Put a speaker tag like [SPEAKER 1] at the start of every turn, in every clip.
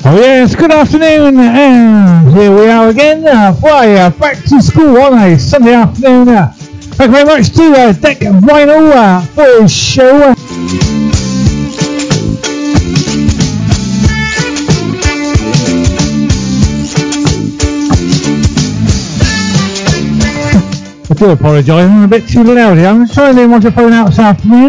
[SPEAKER 1] Oh yes, good afternoon, and here we are again for back to school on a Sunday afternoon. Thank you very much to Deck Vinyl for his show. I do apologise, I'm a bit too loud here. I'm trying to do my phone out this afternoon.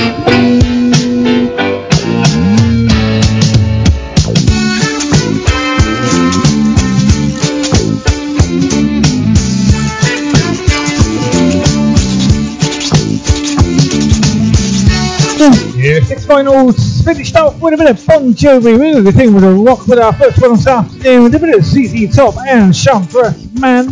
[SPEAKER 1] Yeah, 6 finals finished off with a bit of Bon Jovi. We were the thing with a rock with our first one this afternoon with a bit of ZZ Top and Sharp Dressed Man.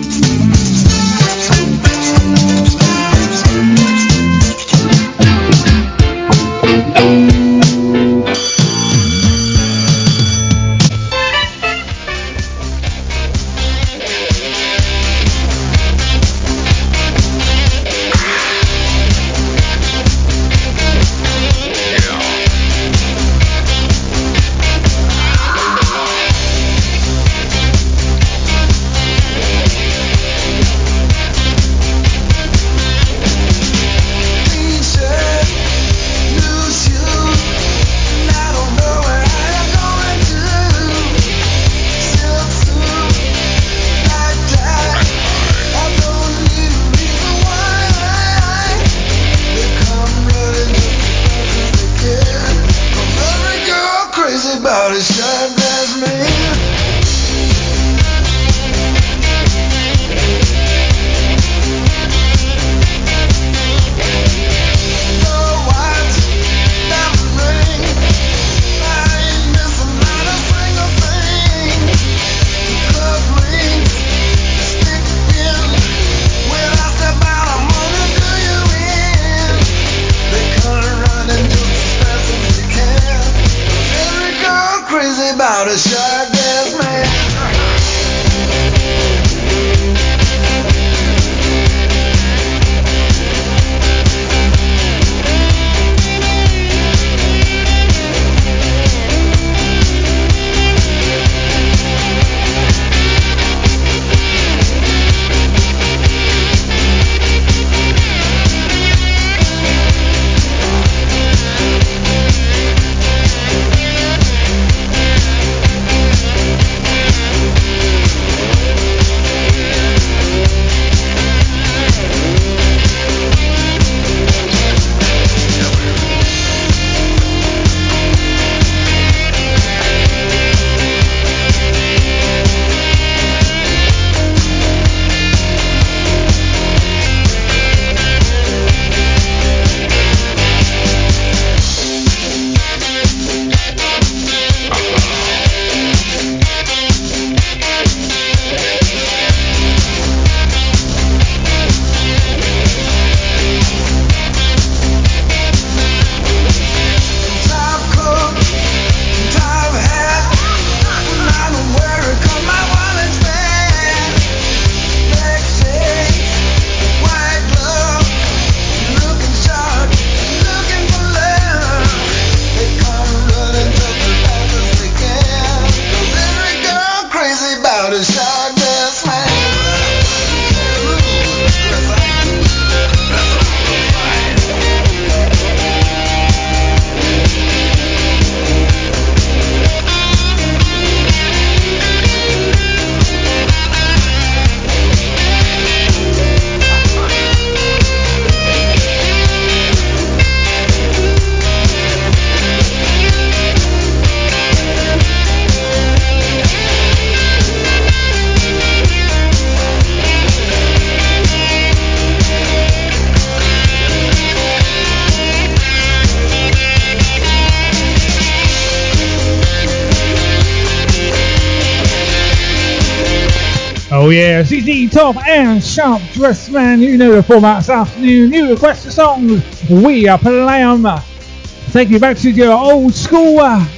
[SPEAKER 1] Oh yeah, ZZ Top and Sharp Dressed Man, you know the format this afternoon. New request for songs, we are playing them. Take you back to your old school,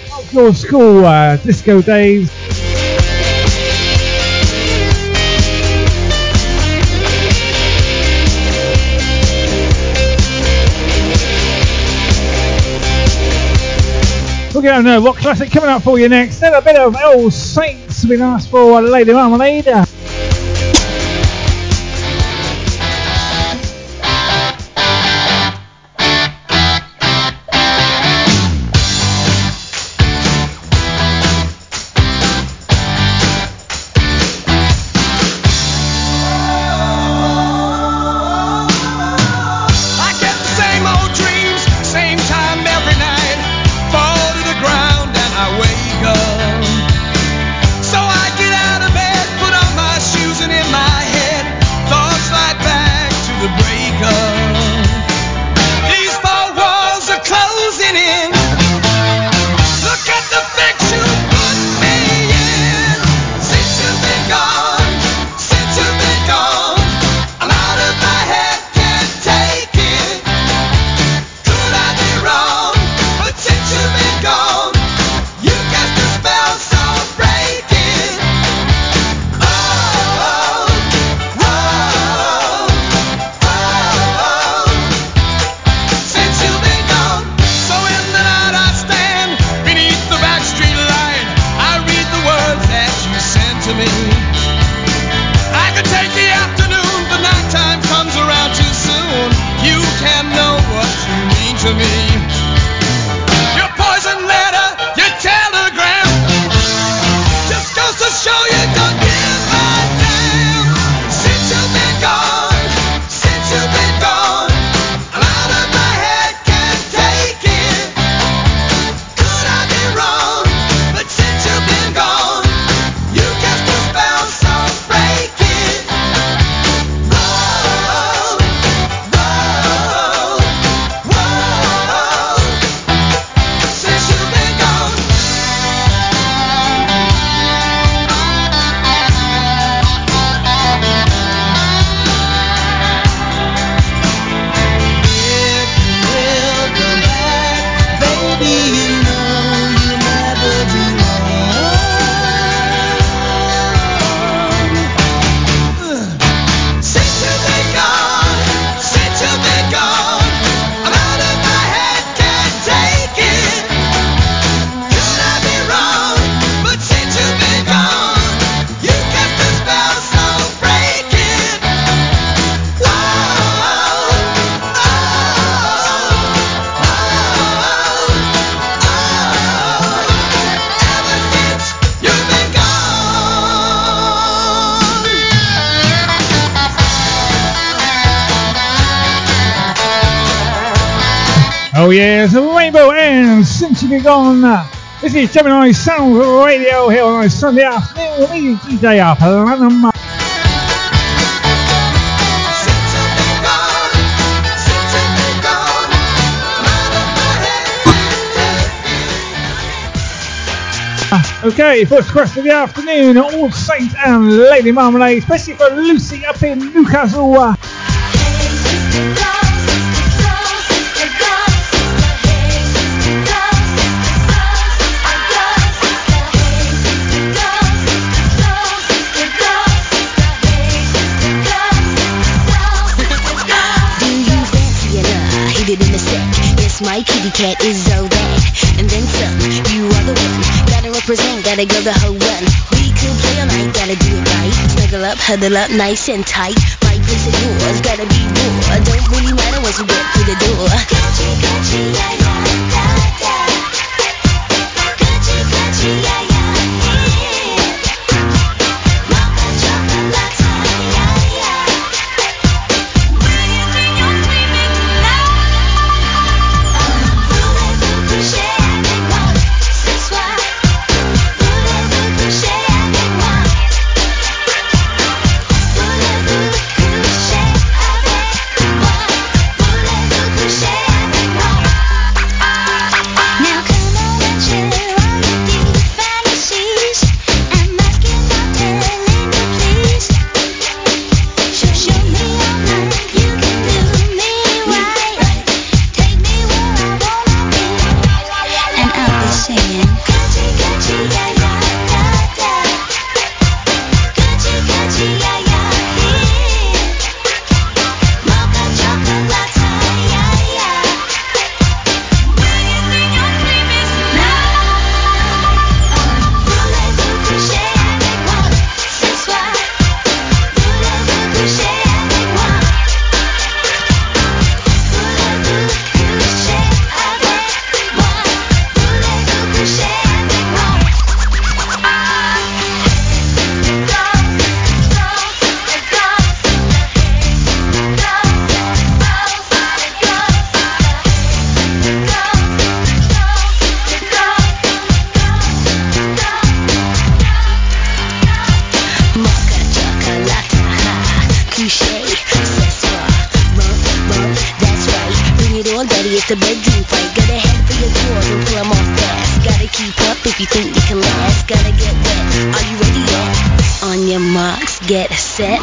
[SPEAKER 1] disco days. get on a rock classic coming up for you next. Then a bit of All Saints been asked for Lady Marmalade. Oh yeah, it's a Rainbow and Since You Be Gone. This is Gemini Sound Radio here on a Sunday afternoon with me, DJ Platinum. Okay, first question of the afternoon, All Saints and Lady Marmalade, especially for Lucy up in Newcastle.
[SPEAKER 2] My kitty cat is so bad, and then some. You are the one, gotta represent, gotta go the whole run. We could play all night, gotta do it right. Snuggle up, huddle up, nice and tight. My place is yours, gotta be more. Don't really matter once you get through the door. Country, country, yeah, yeah, da, da. Country, country, yeah, yeah, yeah. Mocha chocolate latte, yeah, yeah. get set.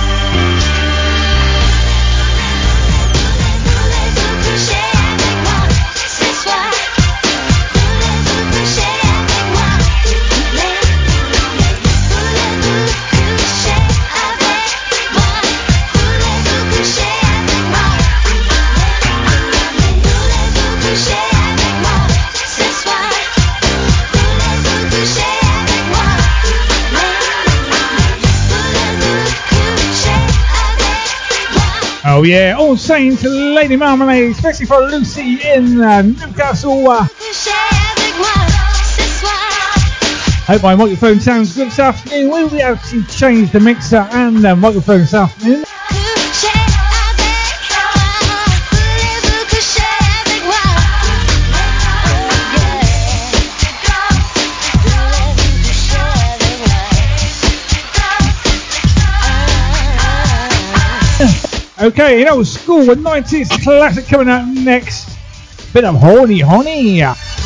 [SPEAKER 1] Oh yeah, All Saints, Lady Marmalade, especially for Lucy in Newcastle. Hope my microphone sounds good this afternoon. We will actually change the mixer and the microphone this afternoon. Okay, in old school with 90s classic coming out next. Bit of Horny Honey.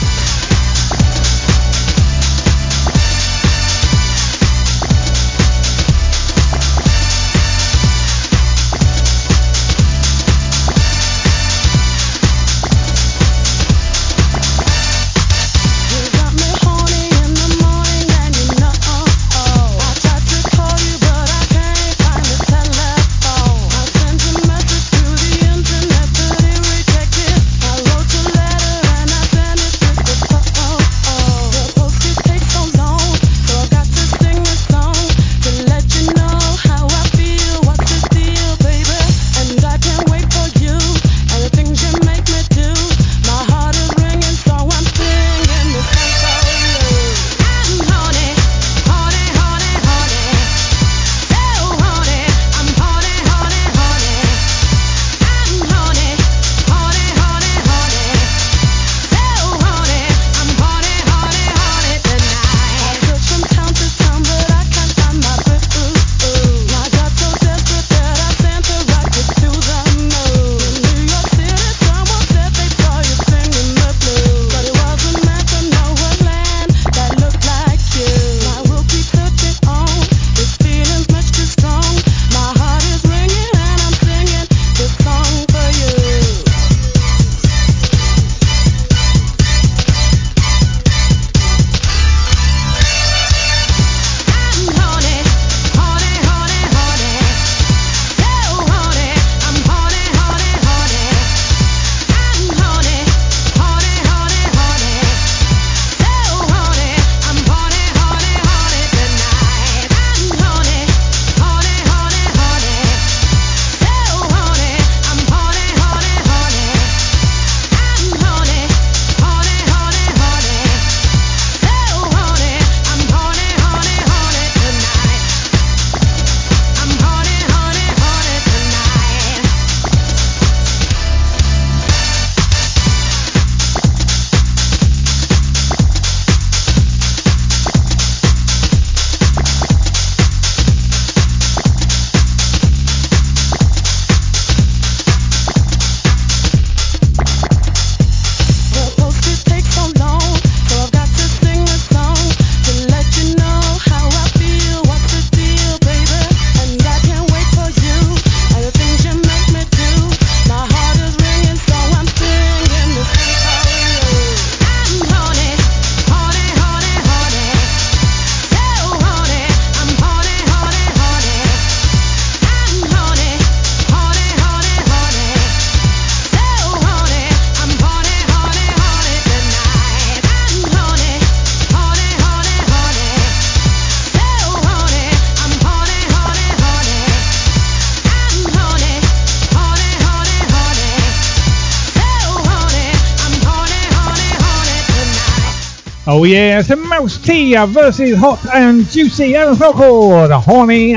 [SPEAKER 1] Oh yeah, it's a Mouse T versus Hot and Juicy and Vocal, the Horny.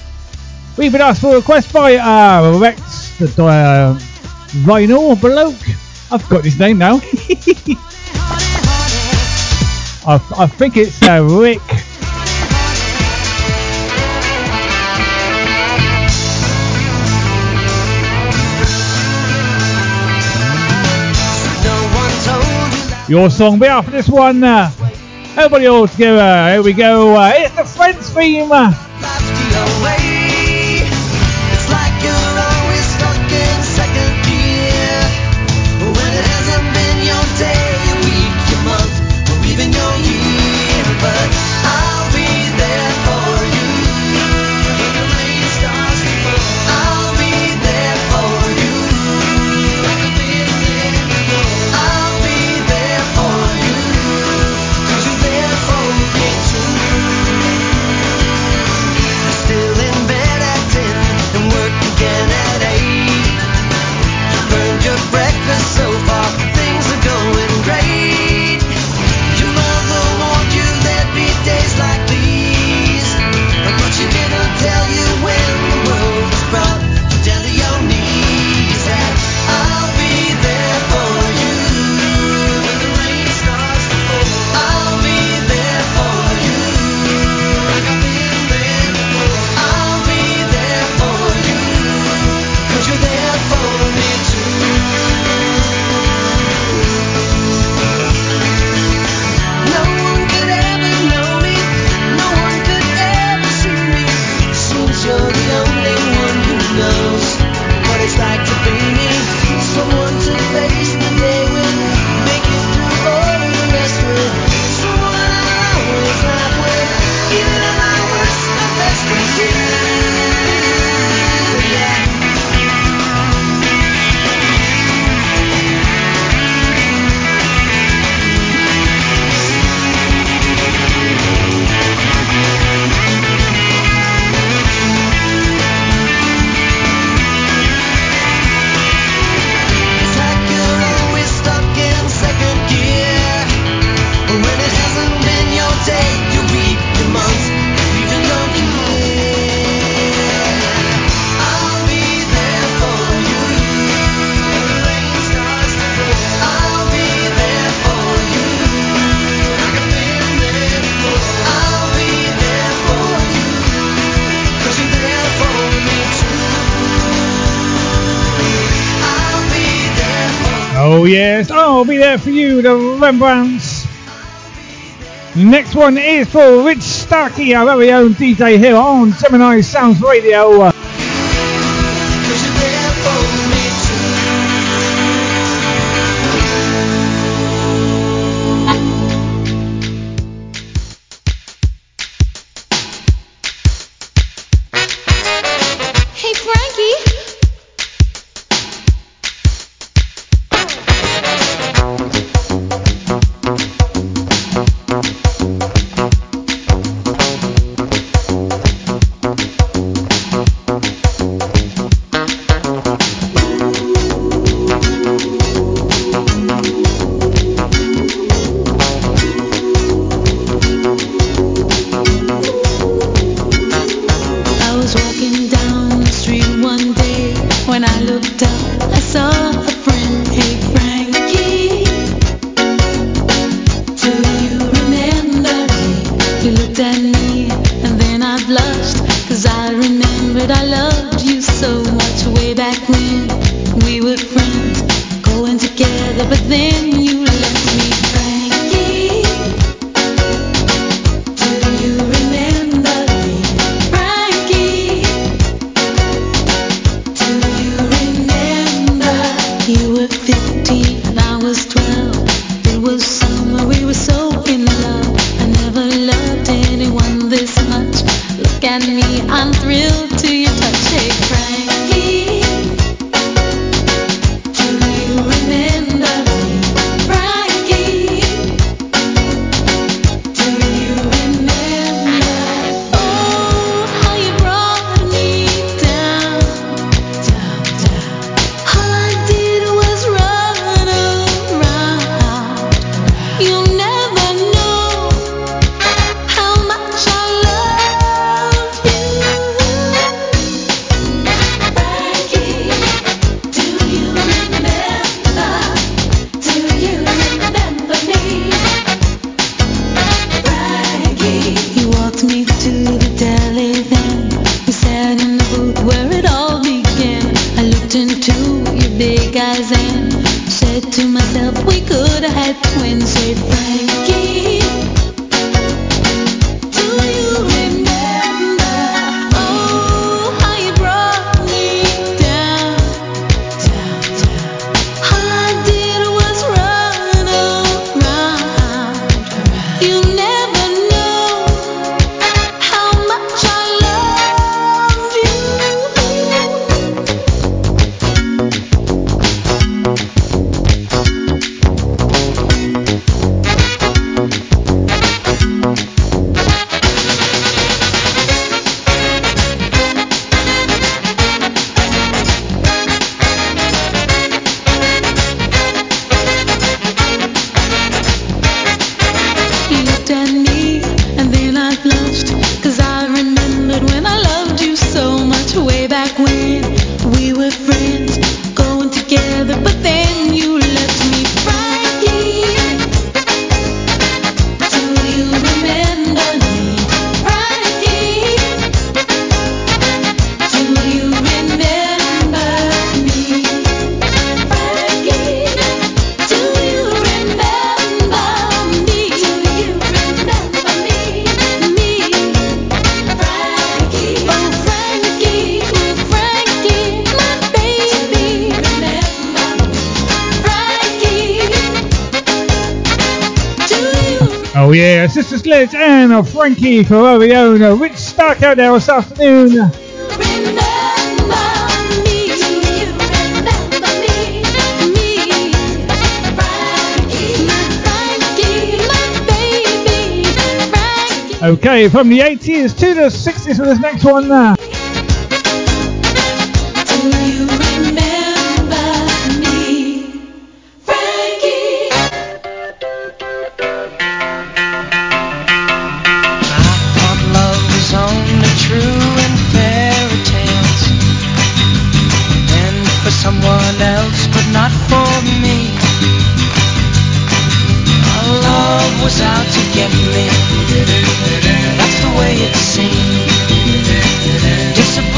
[SPEAKER 1] We've been asked for a request by Rex, the vinyl bloke. I've got his name now. I think it's Rick. Your song be after this one. Everybody all together. Here we go. It's the Friends theme. Oh yes, I'll be there for you, the Rembrandts. Next one is for Rich Starkey, our very own DJ here on Gemini Sounds Radio. Oh yeah, Sister Sledge and Frankie for our very own Rich Stark out there this afternoon. Okay, from the 80s to the 60s for this next one.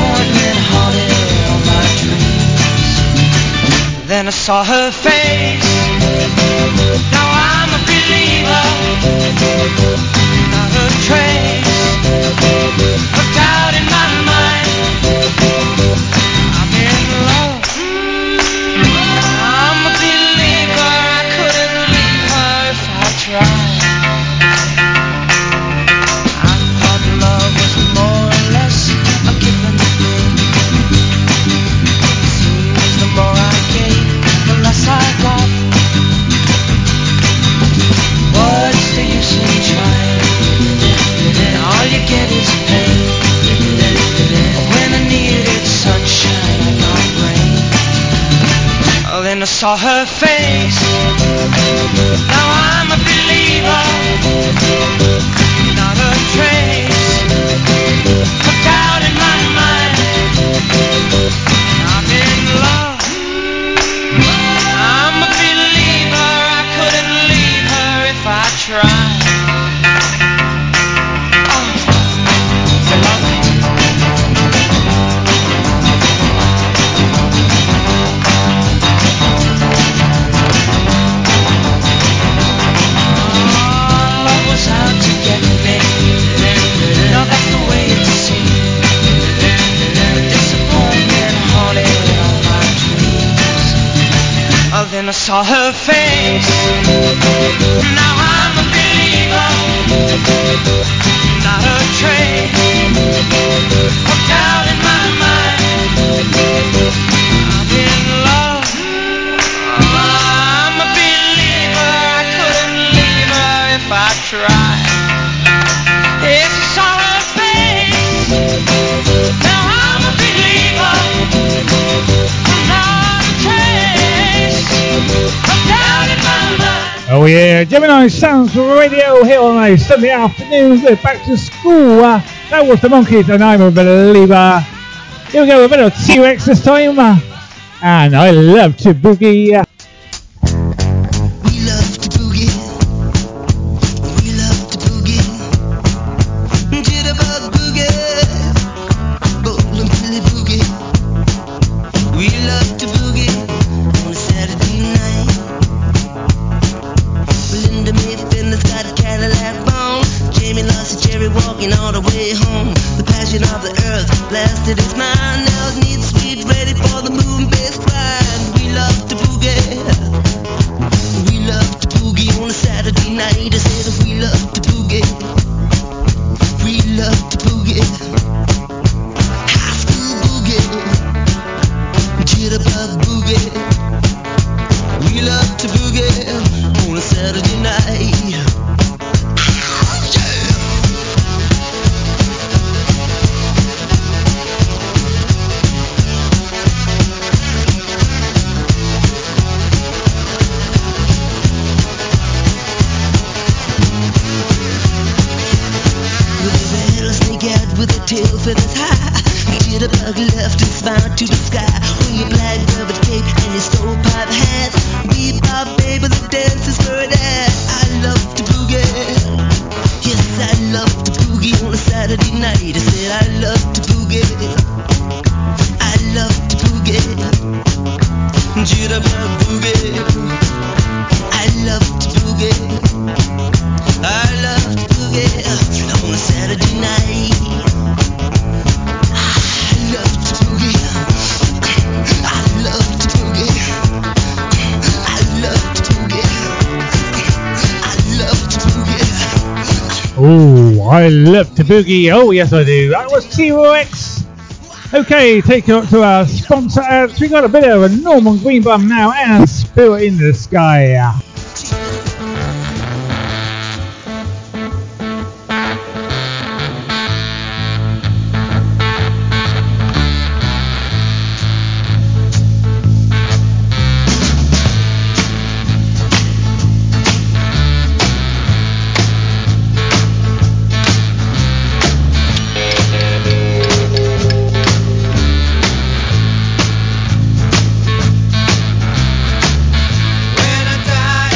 [SPEAKER 3] Then I saw her face saw her face. Now I'm a believer, not a trace of doubt in my mind. I'm in love, I'm a believer. I couldn't leave her if I tried. Then I saw her face. Now I'm a believer, not a trace of doubt in my mind. I'm in love, I'm a believer. I couldn't leave her if I tried. If I saw her face, now I'm a believer, not a trace.
[SPEAKER 1] Oh yeah, Gemini Sounds Radio here on a Sunday afternoon. We're back to school. That was the Monkeys and I'm a believer. Here we go, a bit of T-Rex this time. And I love to boogie. I love to boogie. Oh yes I do. That was T-Rex. Okay, take it up to our sponsor ads. We got a bit of a Norman Greenbaum now and Spirit in the Sky.
[SPEAKER 3] When I die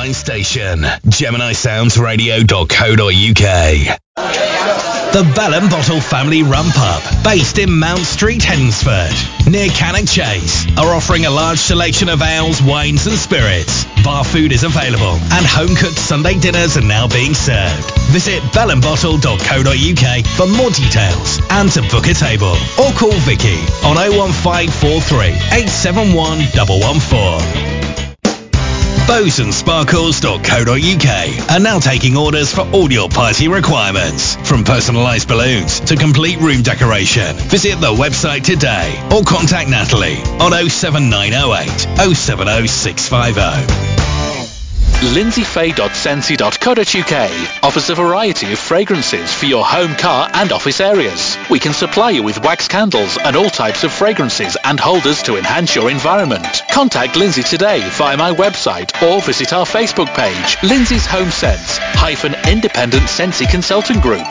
[SPEAKER 4] online station, GeminiSoundsRadio.co.uk. The Bell and Bottle Family Rum Pub, based in Mount Street, Hednesford, near Cannock Chase, are offering a large selection of ales, wines and spirits. Bar food is available and home-cooked Sunday dinners are now being served. Visit bellandbottle.co.uk for more details and to book a table. Or call Vicky on 01543 871 114. BowsandSparkles.co.uk are now taking orders for all your party requirements, from personalised balloons to complete room decoration. Visit the website today or contact Natalie on 07908 070650.
[SPEAKER 5] lindsayfay.sensi.co.uk offers a variety of fragrances for your home, car and office areas. We can supply you with wax candles and all types of fragrances and holders to enhance your environment. Contact Lindsay today via my website or visit our Facebook page, Lindsay's Home Sense -Independent Sensi Consultant Group.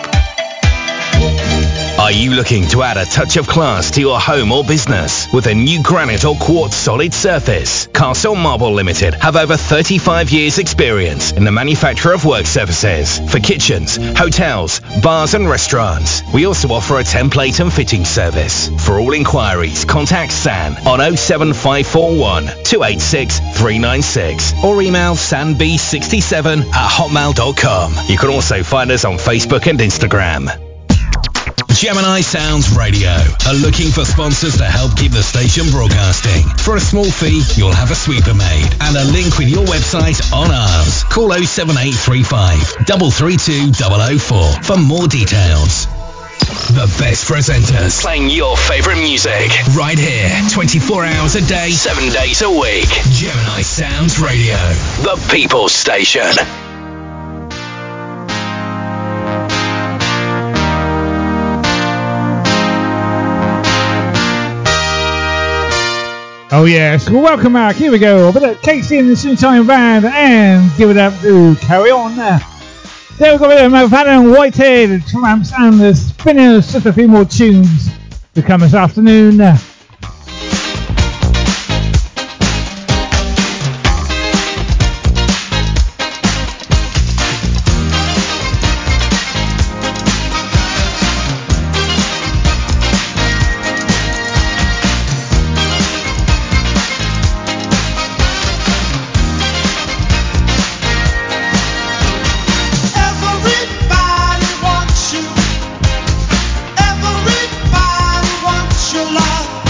[SPEAKER 4] Are you looking to add a touch of class to your home or business with a new granite or quartz solid surface? Castle Marble Limited have over 35 years experience in the manufacture of work surfaces for kitchens, hotels, bars and restaurants. We also offer a template and fitting service. For all inquiries, contact San on 07541 286 396 or email sanb67@hotmail.com. You can also find us on Facebook and Instagram. Gemini Sounds Radio are looking for sponsors to help keep the station broadcasting. For a small fee, you'll have a sweeper made and a link with your website on ours. Call 07835 332 004 for more details. The best presenters playing your favorite music right here, 24 hours a day, 7 days a week. Gemini Sounds Radio, the People's Station.
[SPEAKER 1] Oh yes, well welcome back, here we go, a bit of Casey and the Sunshine Band and give it up to Carry On. There we've got a bit of Madden Whitehead, Tramps and the Spinners, just a few more tunes to come this afternoon.
[SPEAKER 6] Everybody wants your love.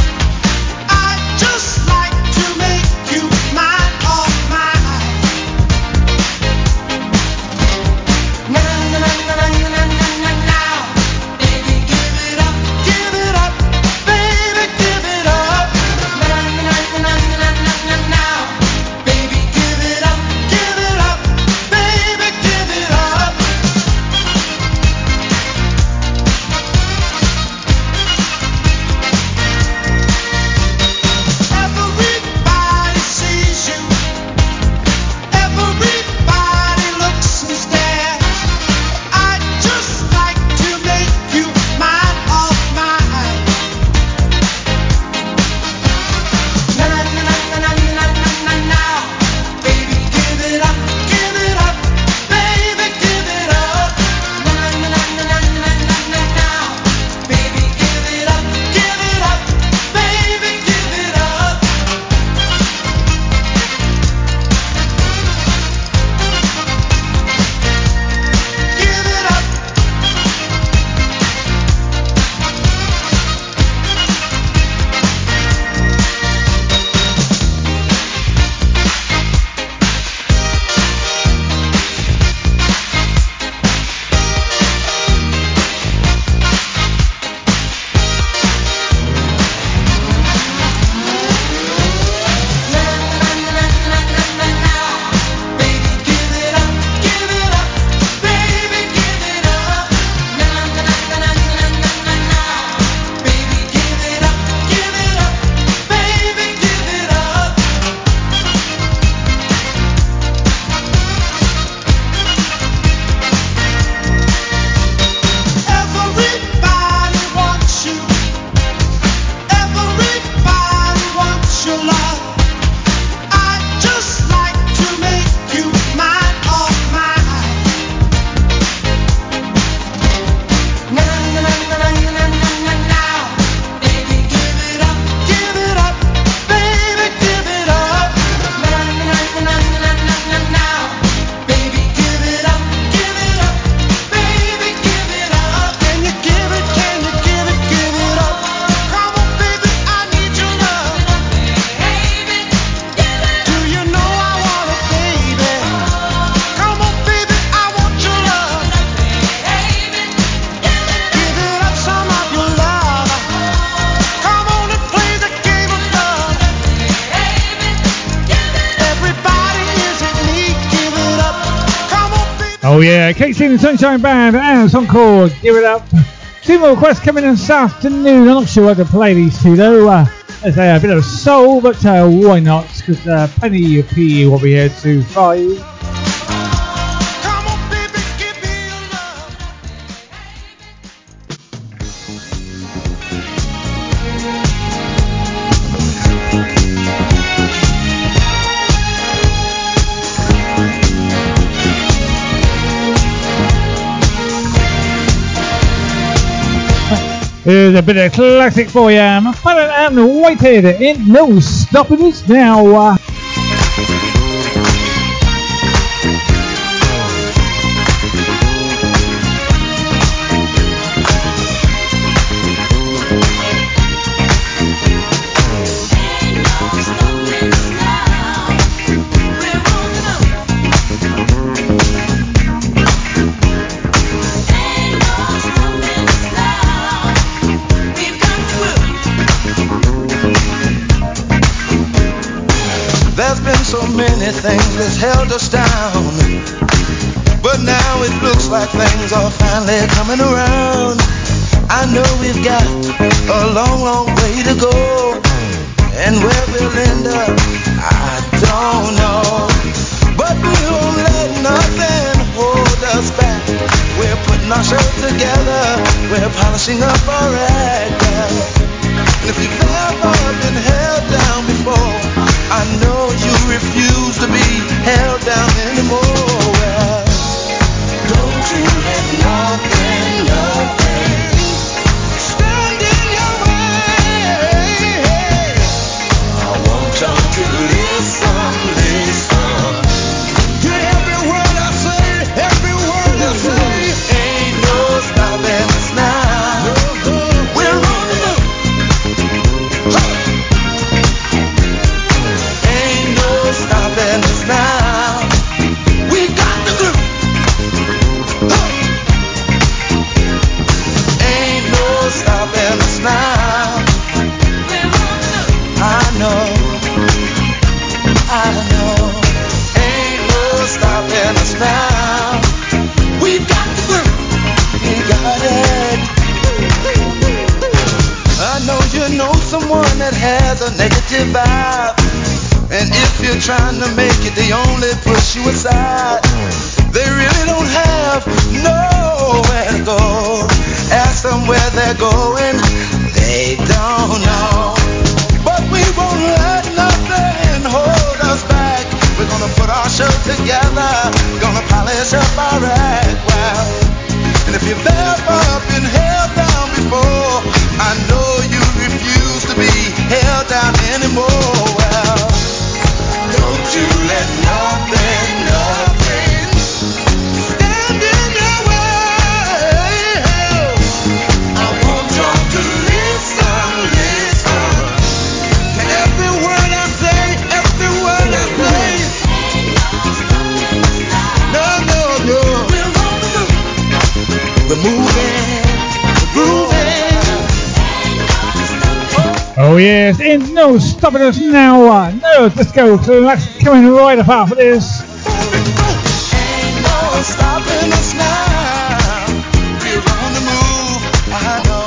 [SPEAKER 1] Oh yeah, Casey and the Sunshine Band and a song called Give It Up. 2 more requests coming in this afternoon. I'm not sure what to play these two though. There's a bit of soul, but why not? Because Penny P will be here to 5. Here's a bit of classic for you. Planet and Whitehead. Ain't no stopping us now.
[SPEAKER 6] Things that's held us down, but now it looks like things are finally coming around. I know we've got a long, long way to go, and where we'll end up, I don't know. But we won't let nothing hold us back. We're putting ourselves together, we're polishing up our act. And if you've ever been held down before, I know you refuse to be held down anymore. Well, don't you let nothing stand in your way. I want y'all to listen to every word I say, every word I say. Ain't no stopping us now. We're on the move. Stopping us now. We got the groove. Ain't no stopping us now. I know. Ain't no stopping us now. We got the groove. We got it. I know you know someone that has a negative vibe. And if you're trying to make it, they only push you aside. They really don't have nowhere to go. Ask them where they're going, they don't know. But we won't let nothing hold us back. We're gonna put our show together, gonna polish up our act well. And if you've ever been held down before, I know you refuse to be held down anymore. Well, don't you let nothing stand in your way. I want y'all to listen to every word I say, every word I say. No. We're moving, we're grooving.
[SPEAKER 1] Oh yes, ain't no stopping us now. No disco, so that's coming right up after this.
[SPEAKER 6] Ain't no stopping us now. We're on the move. I know.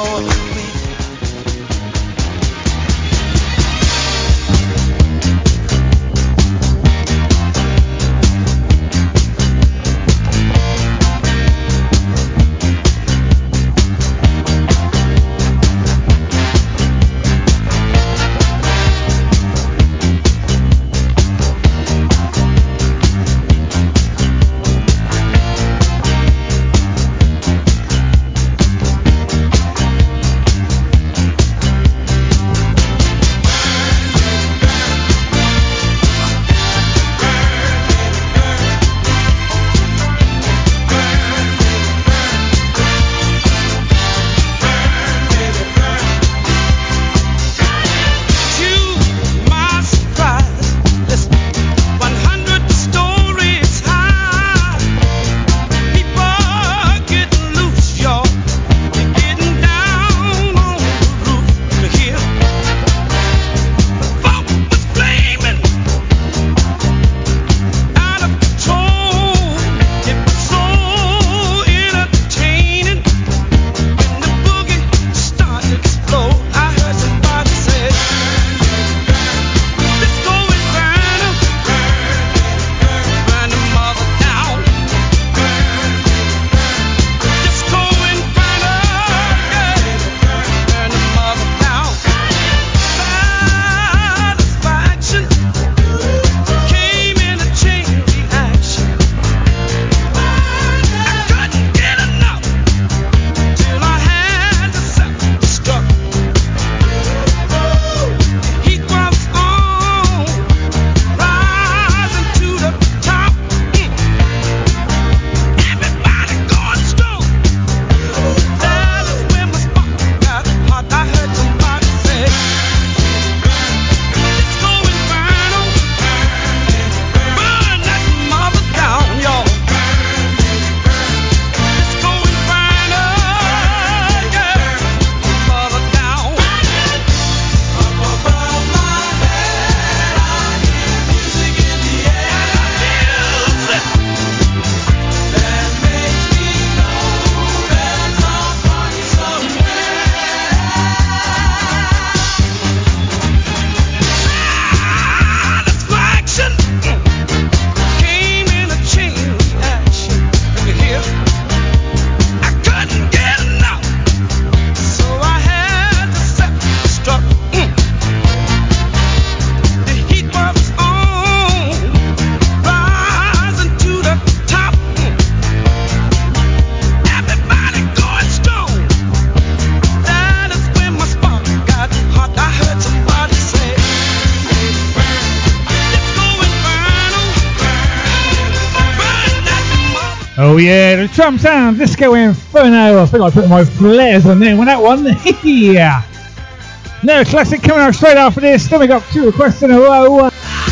[SPEAKER 1] Oh yeah, the drum sound, Disco Inferno. I think I put my flares on there with that one. Yeah. No classic coming out straight after this. Then we got 2 requests in a row.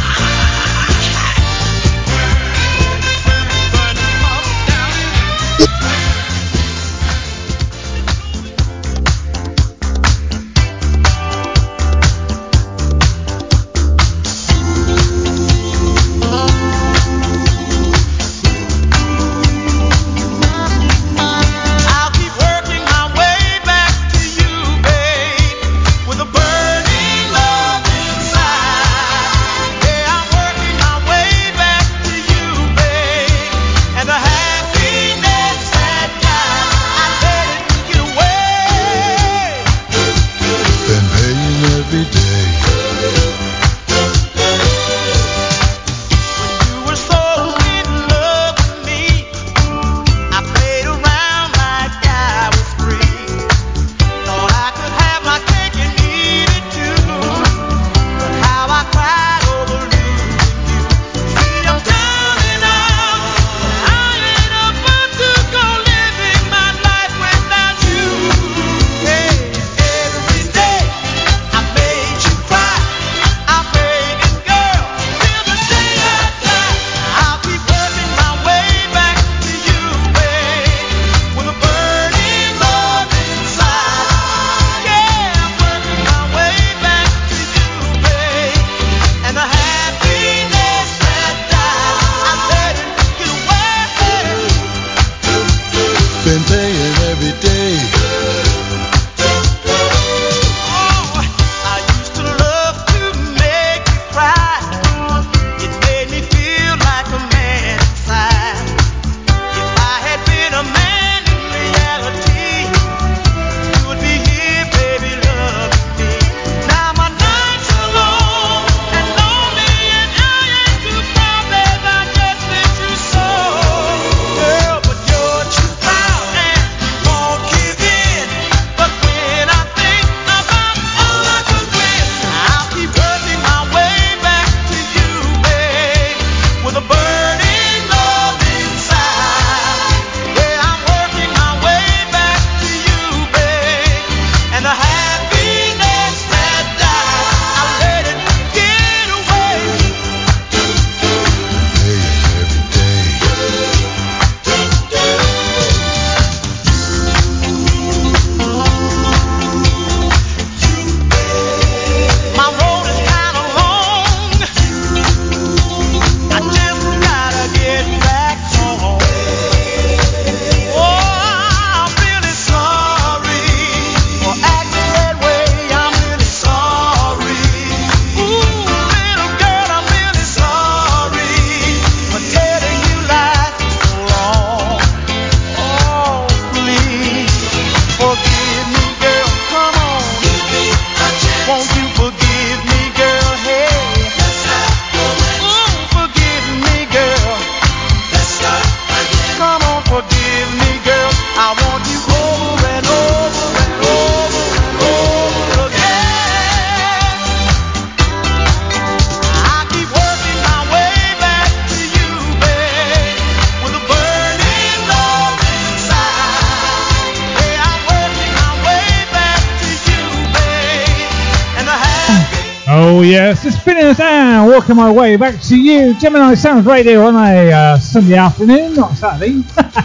[SPEAKER 1] Oh yes, it's spinning us down, walking my way back to you, Gemini Sounds Radio on a Sunday afternoon, not Saturday.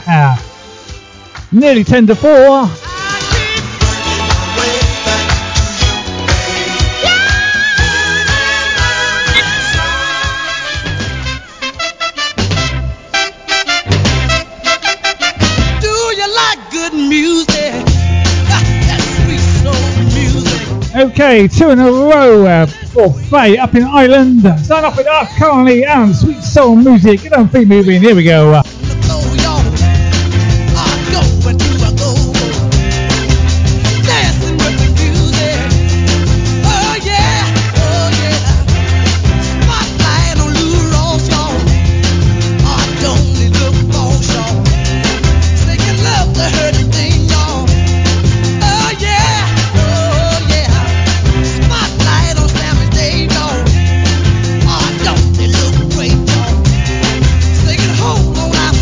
[SPEAKER 1] Nearly 10 to 4. Okay, 2 in a row for Faye up in Ireland. Starting off with us currently and Sweet Soul Music. Get on feet moving. Here we go.
[SPEAKER 7] Hold on,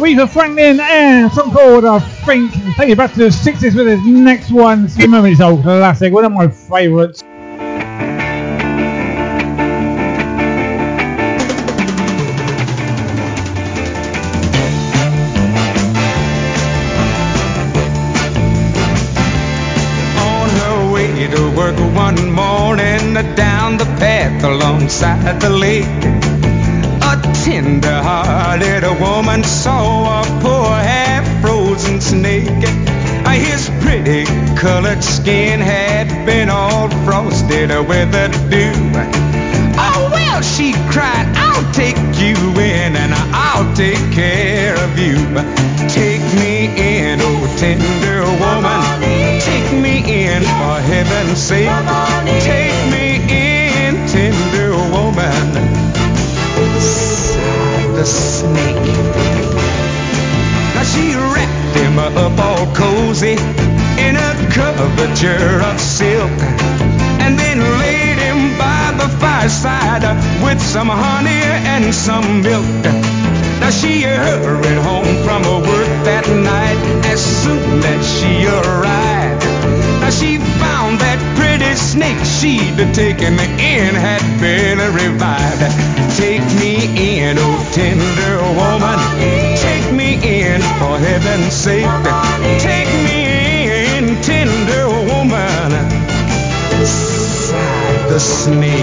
[SPEAKER 1] Aretha Franklin and a song called I Think. Take you back to the 60s with this next one. It's a memories old classic, one of my favourites.
[SPEAKER 7] One morning down the path alongside the lake, a tender-hearted woman saw a poor half-frozen snake. His pretty colored skin had been all frosted with the dew. Oh well, she cried, I'll take you in and I'll take care of you. Take me in, oh tender woman, take me in for heaven's sake. Take me in, tender woman, sighed the snake. Now she wrapped him up all cozy in a coverture of silk, and then laid him by the fireside with some honey and some milk. Now she hurried home from her work that night as soon as she arrived. Now she found that pretty snake she'd taken in had been revived. Take me in, oh tender woman, take me in for heaven's sake. Take me in, tender woman, sighed the snake.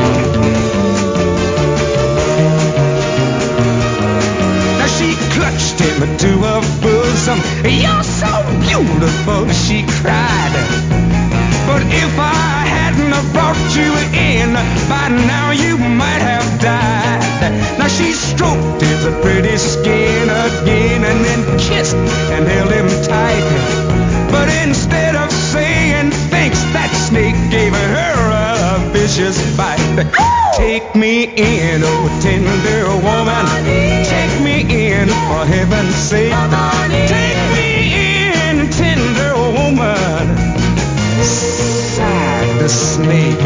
[SPEAKER 7] Clutched him to her bosom. You're so beautiful, she cried. But if I hadn't brought you in, by now you might have died. Now she stroked his pretty skin again and then kissed and held him tight. But instead of saying thanks, that snake gave her a vicious bite. Take me in, oh tender woman, take me in for heaven's sake. Take me in, tender woman, sighed the snake.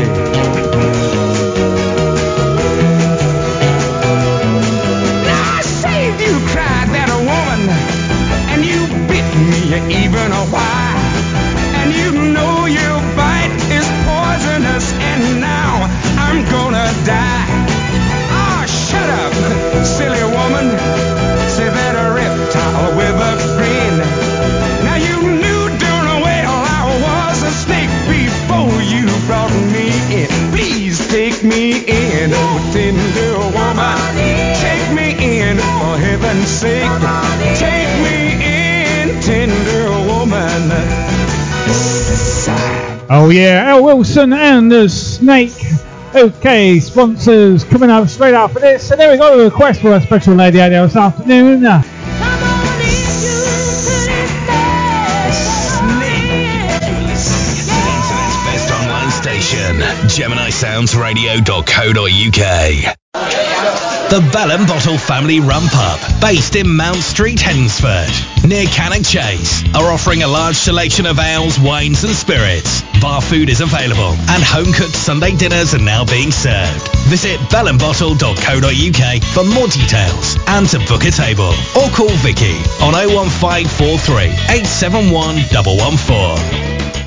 [SPEAKER 7] Now I saved you, cried that woman, and you bit me even a while. And you know your bite is poisonous, and now I'm gonna die. Ah, shut up, silly woman, said that reptile with a grin. Now you knew darn well I was a snake before you brought me in. Please take me in, oh tender woman, take me in for heaven's sake. Take me in, tender woman.
[SPEAKER 1] Oh yeah, Al Wilson and the Snake. Okay, sponsors coming up straight after this. So there we go, a request for a special lady out there this afternoon.
[SPEAKER 4] Internet's best online station, GeminiSoundsRadio.co.uk. The Bell and Bottle Family Rum Pub, based in Mount Street, Hednesford, near Cannock Chase, are offering a large selection of ales, wines and spirits. Bar food is available and home-cooked Sunday dinners are now being served. Visit bellandbottle.co.uk for more details and to book a table, or call Vicky on 01543 871 114.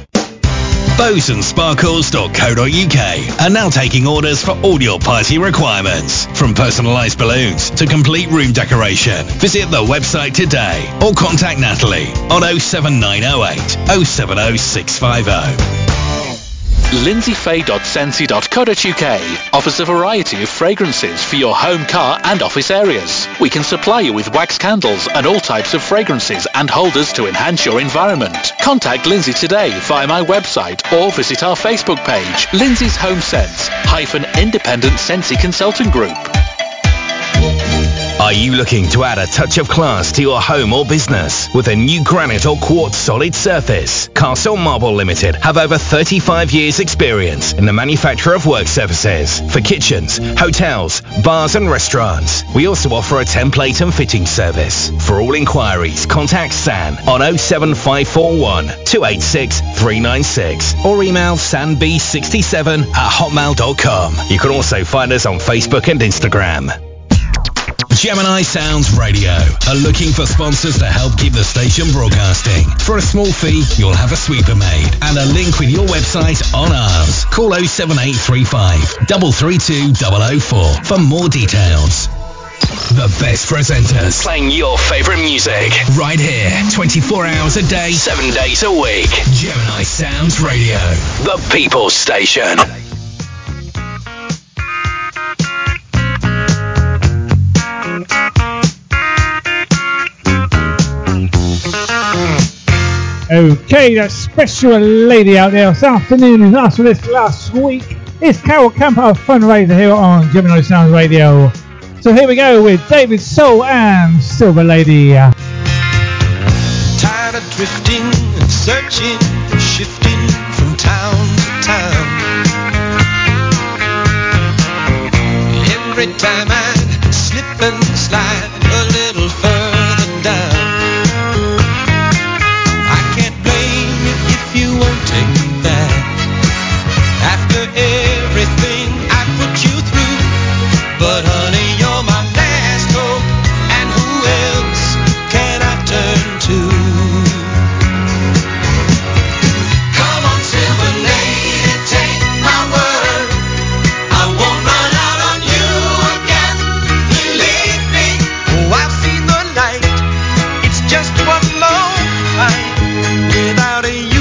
[SPEAKER 4] BowsandSparkles.co.uk are now taking orders for all your party requirements, from personalised balloons to complete room decoration. Visit the website today or contact Natalie on 07908 070650.
[SPEAKER 5] lindsayfay.sensi.co.uk offers a variety of fragrances for your home, car and office areas. We can supply you with wax candles and all types of fragrances and holders to enhance your environment. Contact Lindsay today via my website or visit our Facebook page, Lindsay's Home Sense -Independent Sensi Consulting Group.
[SPEAKER 4] Are you looking to add a touch of class to your home or business with a new granite or quartz solid surface? Castle Marble Limited have over 35 years experience in the manufacture of work surfaces for kitchens, hotels, bars and restaurants. We also offer a template and fitting service. For all inquiries, contact San on 07541 286 396 or email sanb67@hotmail.com. You can also find us on Facebook and Instagram. Gemini Sounds Radio are looking for sponsors to help keep the station broadcasting. For a small fee, you'll have a sweeper made and a link with your website on ours. Call 07835 332 004 for more details. The best presenters playing your favourite music right here, 24 hours a day, 7 days a week. Gemini Sounds Radio, the People's Station.
[SPEAKER 1] Okay, that special lady out there this afternoon who's asked for this last week is Carol Camper, fundraiser here on Gemini Sounds Radio. So here we go with David Soul and Silver Lady.
[SPEAKER 8] Tired of drifting and searching, shifting from town to town. Every time I slip and slide a little further down. I can't blame you if you won't take me back. After everything I put you through, but honey, you're my last hope, and who else can I turn to? Come on, silver lady, take my word. I won't run out on you again. Believe me, oh, I've seen the light. It's just one long fight without you.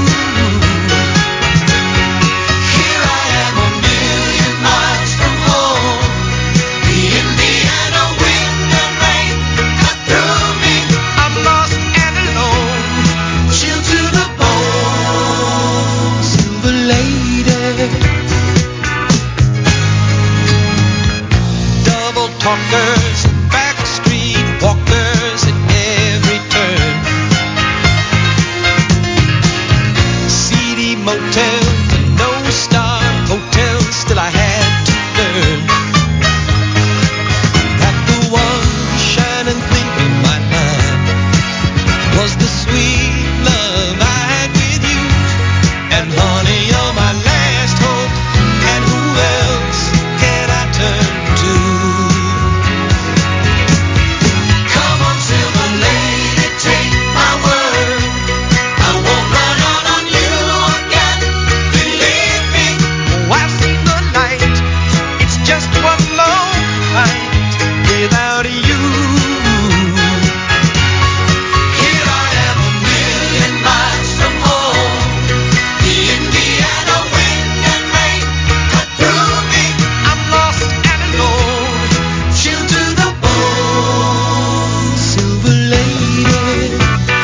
[SPEAKER 8] Here I am a million miles from home. The Indiana wind and rain cut through me. I'm lost and alone, chilled to the bone. Silver lady, double talkers, backstreet walkers at every turn. Seedy motels and no-star hotels, still I had to learn that the one shining thing in my mind was the sweet love I had with you. And honey, you're my last hope, and who else can I turn to? Come on, silver lady, take my word. I won't run out on you again. Believe me, oh, I've seen the light. It's just one long fight without you. Here I am a million miles from home. The Indiana wind and rain cut through me. I'm lost and alone, chilled to the bone. Silver lady.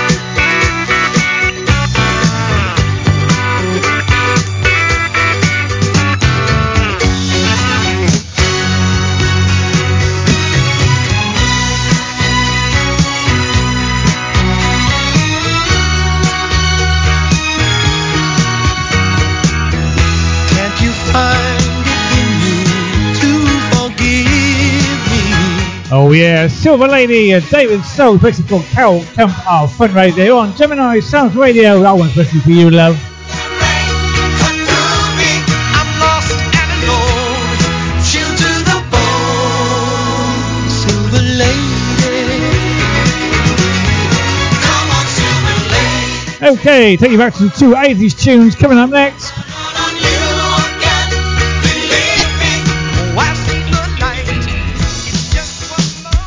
[SPEAKER 8] Can't you find it in you to forgive me?
[SPEAKER 1] Oh yeah, Silver Lady, David Soul, especially called Carol Camper, fundraiser here on Gemini Sounds Radio. That one's especially for you, love.
[SPEAKER 8] Cut through me. I'm lost and alone, chilled to the bone. Silver lady. Come on, silver lady.
[SPEAKER 1] Okay, take you back to the two 80s tunes coming up next.
[SPEAKER 8] On you again. Believe me, oh, I've seen the light. It's just one long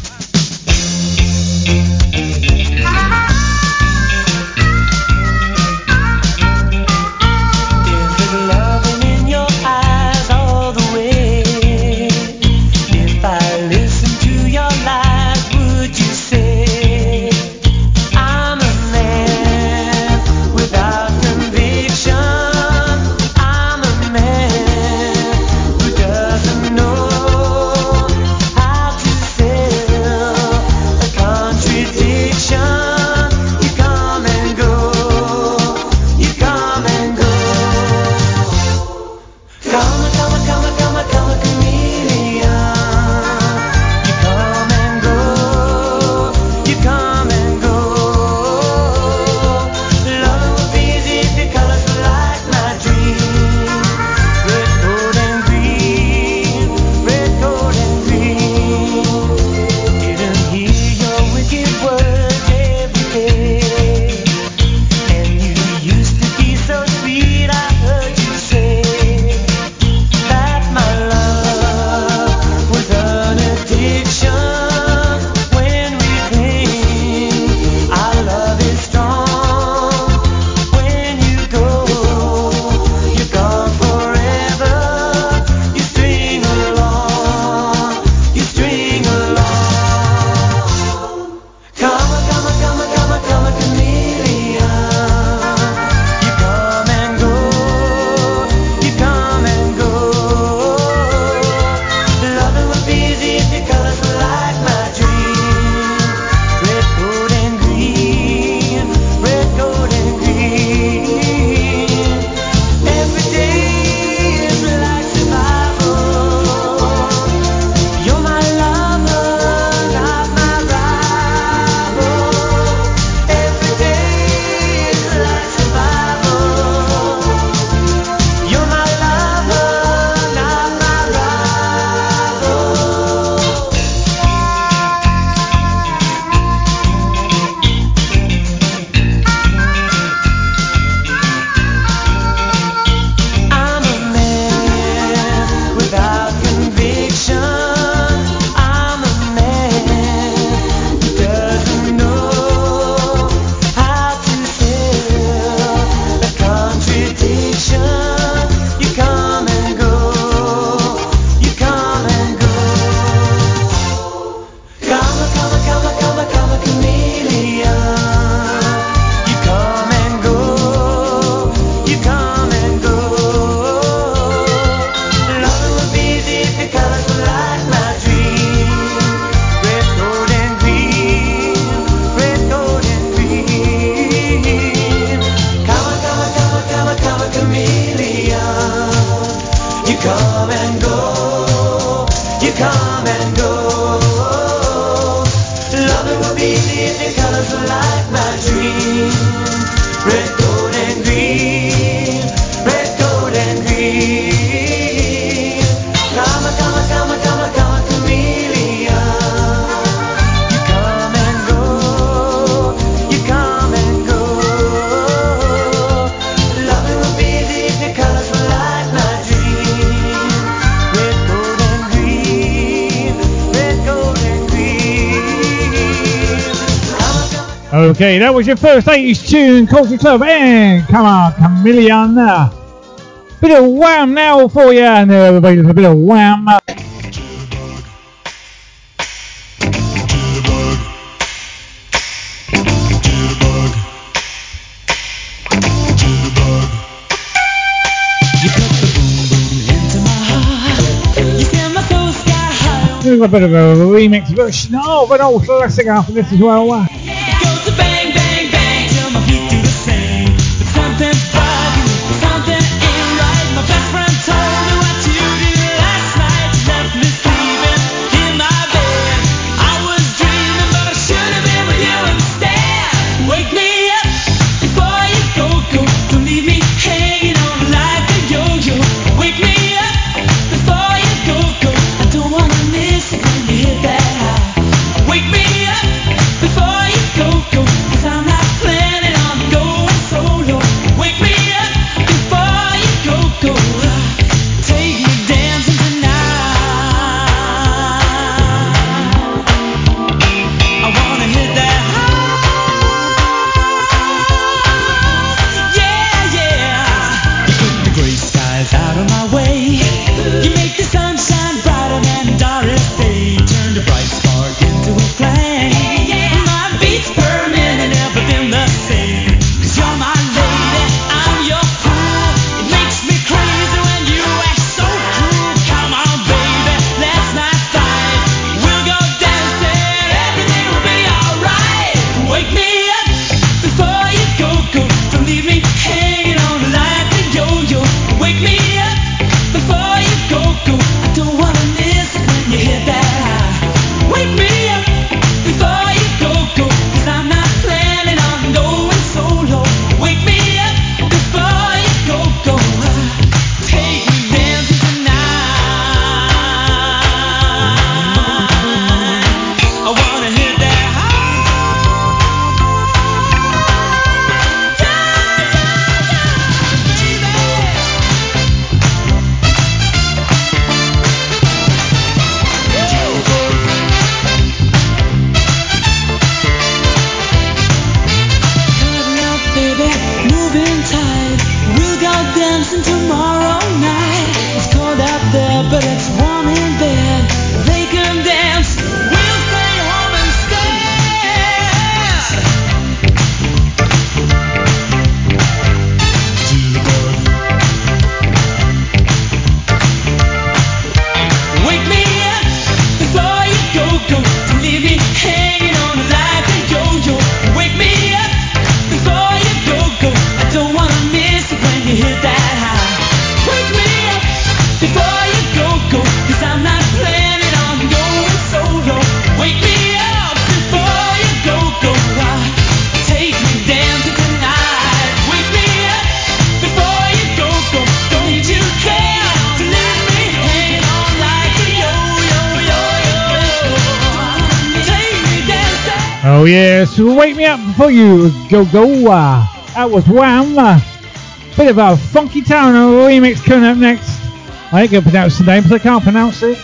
[SPEAKER 8] Is it loving in your eyes all the way? If I listen to your lies, would you say I'm a man without conviction?
[SPEAKER 1] Okay, that was your first 80s tune, Culture Club, and come on, Chameleon. Bit of Wham now for you, and everybody does a bit of Wham. We've got a bit of a remix version of an old classic after this as well. Oh yes, wake me up before you go. That was Wham. Bit of a Funky Town remix coming up next. I ain't gonna pronounce the name because I can't pronounce it.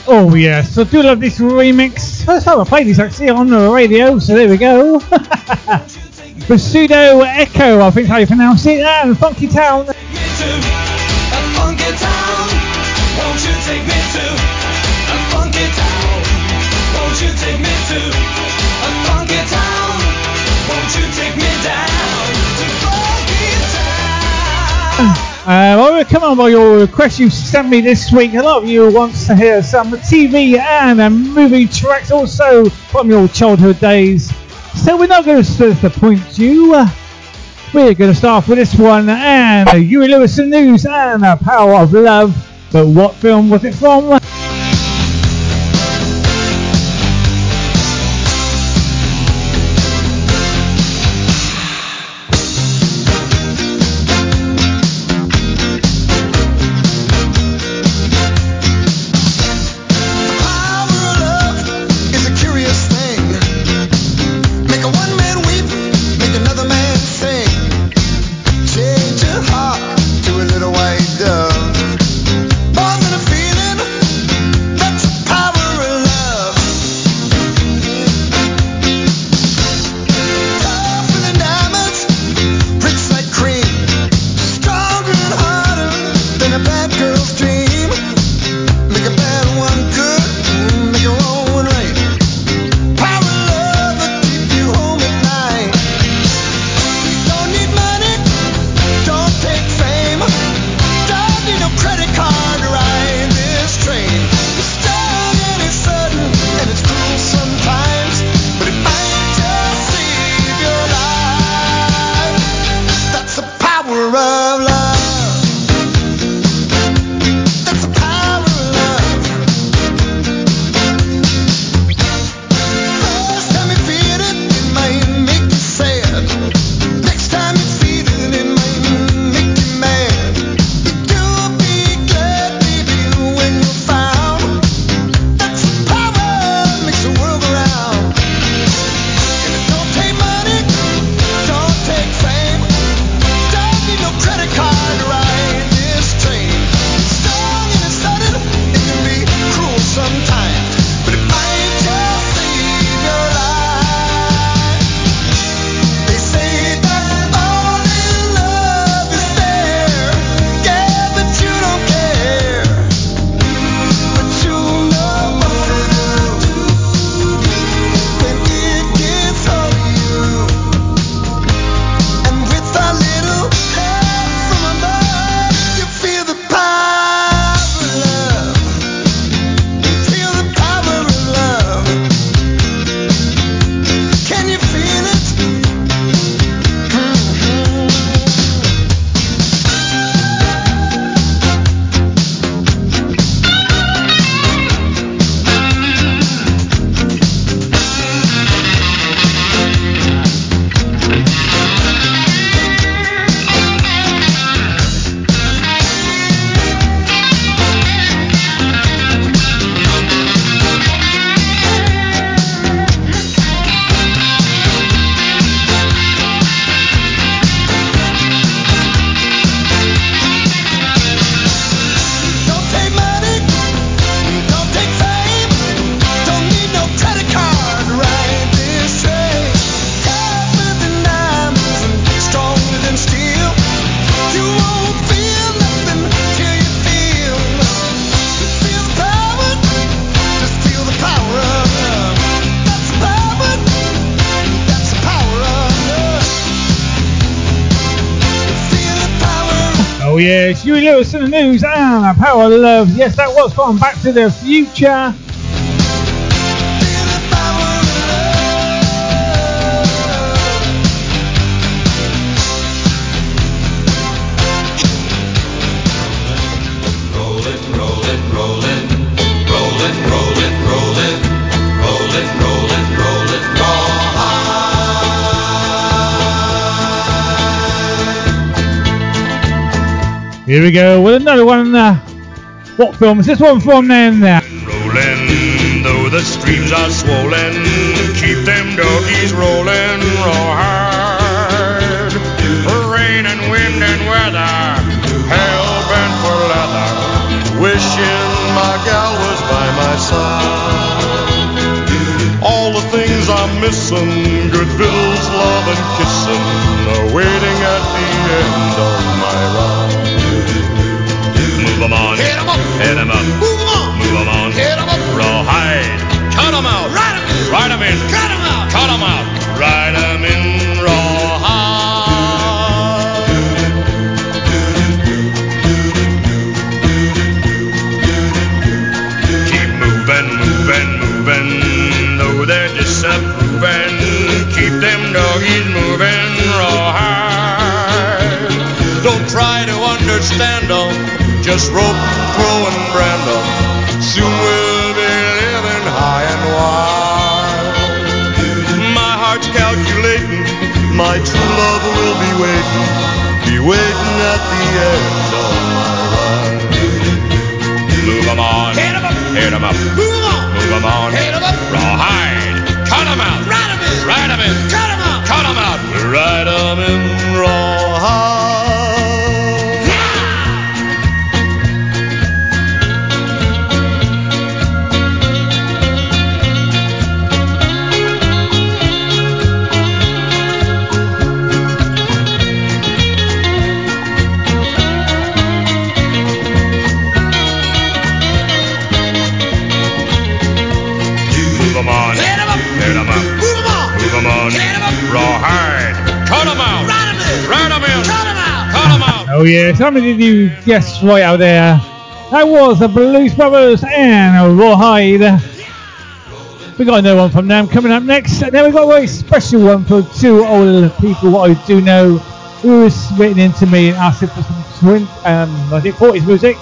[SPEAKER 1] Oh yes, I do love this remix. First time I played this actually on the radio, so there we go. The Pseudo Echo, I think how you pronounce it, and Funky Town. Well, come on by your request you sent me this week. A lot of you wants to hear some TV and movie tracks also from your childhood days. So we're not going to disappoint you. We're going to start with this one and Huey Lewis and News and Power of Love. But what film was it from? Oh yes, Huey Lewis in the News and Power of Love. Yes, that was from Back to the Future. Here we go with another one. What film is this one from then?
[SPEAKER 9] Rolling, though the streams are swollen, keep them doggies rolling real hard. Rain and wind and weather, hell bent for leather, wishing my gal was by my Move 'em on. Hit 'em up. Hit 'em up.
[SPEAKER 8] Move on.
[SPEAKER 9] Move 'em on.
[SPEAKER 8] Hit 'em up.
[SPEAKER 9] Rawhide. Cut 'em out.
[SPEAKER 8] Ride 'em in.
[SPEAKER 9] Ride 'em in.
[SPEAKER 8] Cut 'em out.
[SPEAKER 9] Cut 'em out. Ride 'em in rawhide. Move 'em on.
[SPEAKER 8] Hit 'em up.
[SPEAKER 9] Hit 'em up.
[SPEAKER 8] Move 'em on.
[SPEAKER 9] Move 'em on.
[SPEAKER 8] Hit 'em up.
[SPEAKER 9] Rawhide. Cut 'em out.
[SPEAKER 8] Ride 'em in.
[SPEAKER 9] Ride 'em in.
[SPEAKER 8] Cut 'em out.
[SPEAKER 9] Cut 'em out.
[SPEAKER 1] Oh yeah, somebody did you guess right out there. That was the Blues Brothers and Rawhide. We got another one from them coming up next. And then we got a very special one for two older people what I do know who was written into me and asking for some 40s music.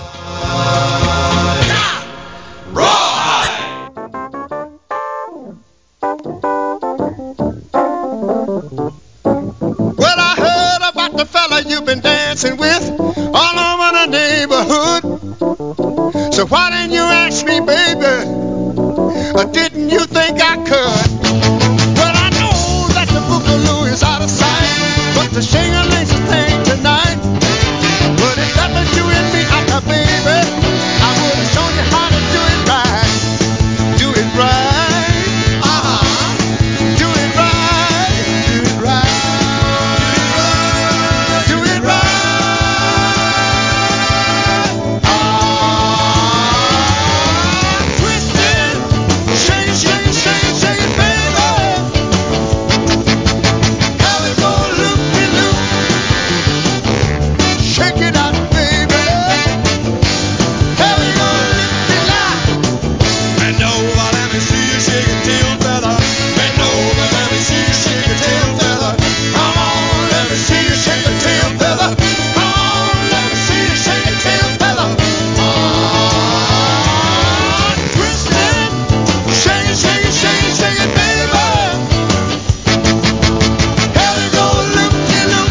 [SPEAKER 6] Well, I heard about the fella you've been dancing with all over the neighborhood. So why didn't you ask me, baby? Or didn't you think I could? Well, I know that the boogaloo is out of sight, but the shing-a-ling's a thing tonight. But if that was you and me, baby, I would have shown you how to do it right. Do it right. Do it right. Do it right. Do it right. Twist it. Shake it, shake it, shake it, shake it, baby. How it go loop-de-loop. Shake it out, baby. How it go loop-de-lop. Bend over, let me see you shake your tail feather. Bend over, let me see you shake your tail feather. Come on, let me see you shake your tail feather. Come on, let me see you shake your tail feather. Twist it. Shake it, shake it, shake it, shake it, baby. How it go loop-de-loop.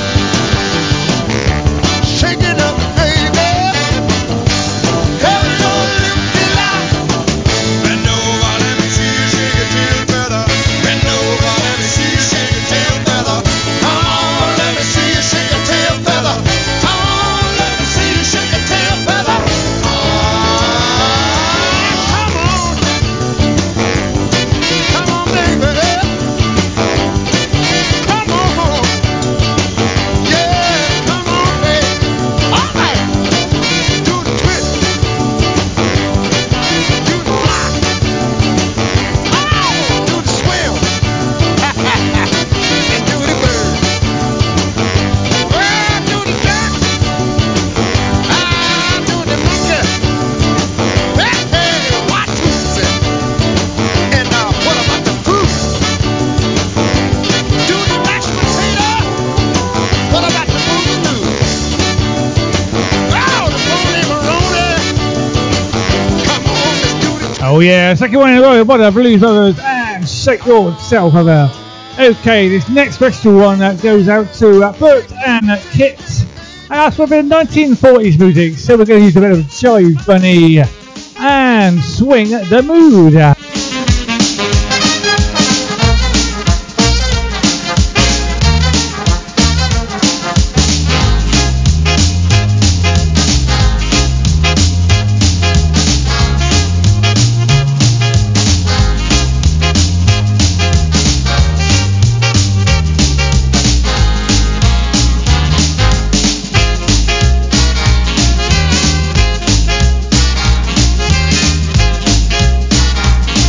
[SPEAKER 6] Shake it up, baby. How it go loop-de-lop. Bend over, let me see you shake your tail feather. Bend over, let me see you shake your tail feather. Come on, let me see you shake your tail feather. Come on, let me see you shake your tail feather. Come on. Come on, baby. Come on. Yeah, come on, baby. All right. Do the twist. Do the block. Oh, do the swim. And do the bird. Well, do the duck. Do the monkey. Hey, watch who's it. And what about the fruit? Do the mashed potato. What about the boogaloo? Oh, the bologna. Come on, let's do the
[SPEAKER 1] Oh yeah, second one in a row by the Blues Brothers and Shake Yourself Over. Okay, this next special one that goes out to Bert and Kit. I asked for a bit of 1940s music, so we're going to use a bit of Jive Bunny and Swing the Mood.
[SPEAKER 8] Swing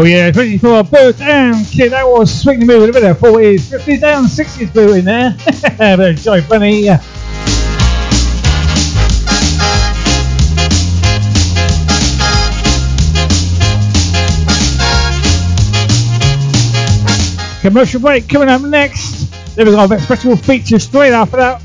[SPEAKER 1] Oh yeah, 24 Bert and Kid, that was swinging the mood a bit of 40s, 50s and 60s boot in there. Very jolly funny. Commercial break coming up next. Then we've got a special feature straight after that.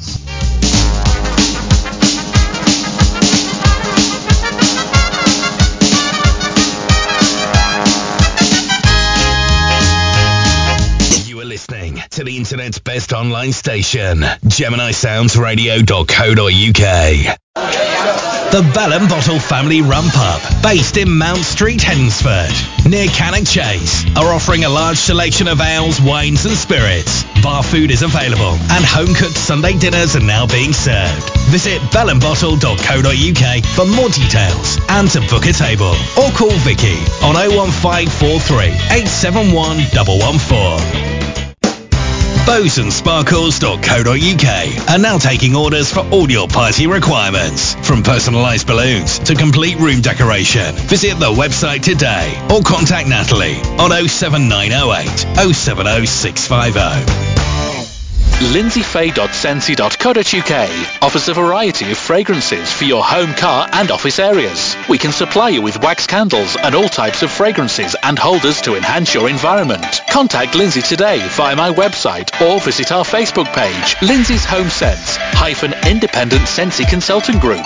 [SPEAKER 4] To the internet's best online station, GeminiSoundsRadio.co.uk. The Bell and Bottle Family Rum Pub, based in Mount Street, Hednesford, near Cannock Chase, are offering a large selection of ales, wines and spirits. Bar food is available and home-cooked Sunday dinners are now being served. Visit bellandbottle.co.uk for more details and to book a table. Or call Vicky on 01543 871 114. BowsandSparkles.co.uk are now taking orders for all your party requirements, from personalised balloons to complete room decoration. Visit the website today or contact Natalie on 07908 070650.
[SPEAKER 5] lindsayfay.sensi.co.uk offers a variety of fragrances for your home, car and office areas. We can supply you with wax candles and all types of fragrances and holders to enhance your environment. Contact Lindsay today via my website or visit our Facebook page, Lindsay's Home Sense -Independent Sensi Consultant Group.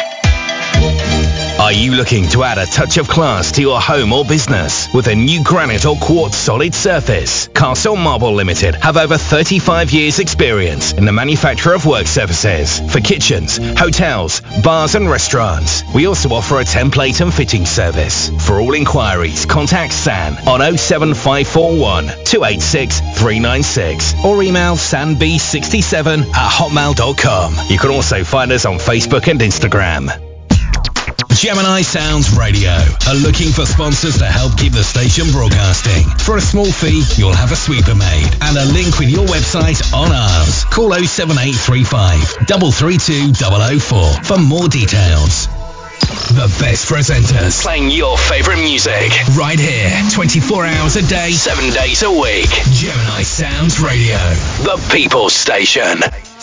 [SPEAKER 4] Are you looking to add a touch of class to your home or business with a new granite or quartz solid surface? Castle Marble Limited have over 35 years experience in the manufacture of work surfaces for kitchens, hotels, bars and restaurants. We also offer a template and fitting service. For all inquiries, contact San on 07541 286 396 or email sanb67@hotmail.com. You can also find us on Facebook and Instagram. Gemini Sounds Radio are looking for sponsors to help keep the station broadcasting. For a small fee, you'll have a sweeper made and a link with your website on ours. Call 07835 332 004 for more details. The best presenters playing your favourite music right here, 24 hours a day, 7 days a week. Gemini Sounds Radio, the People's Station.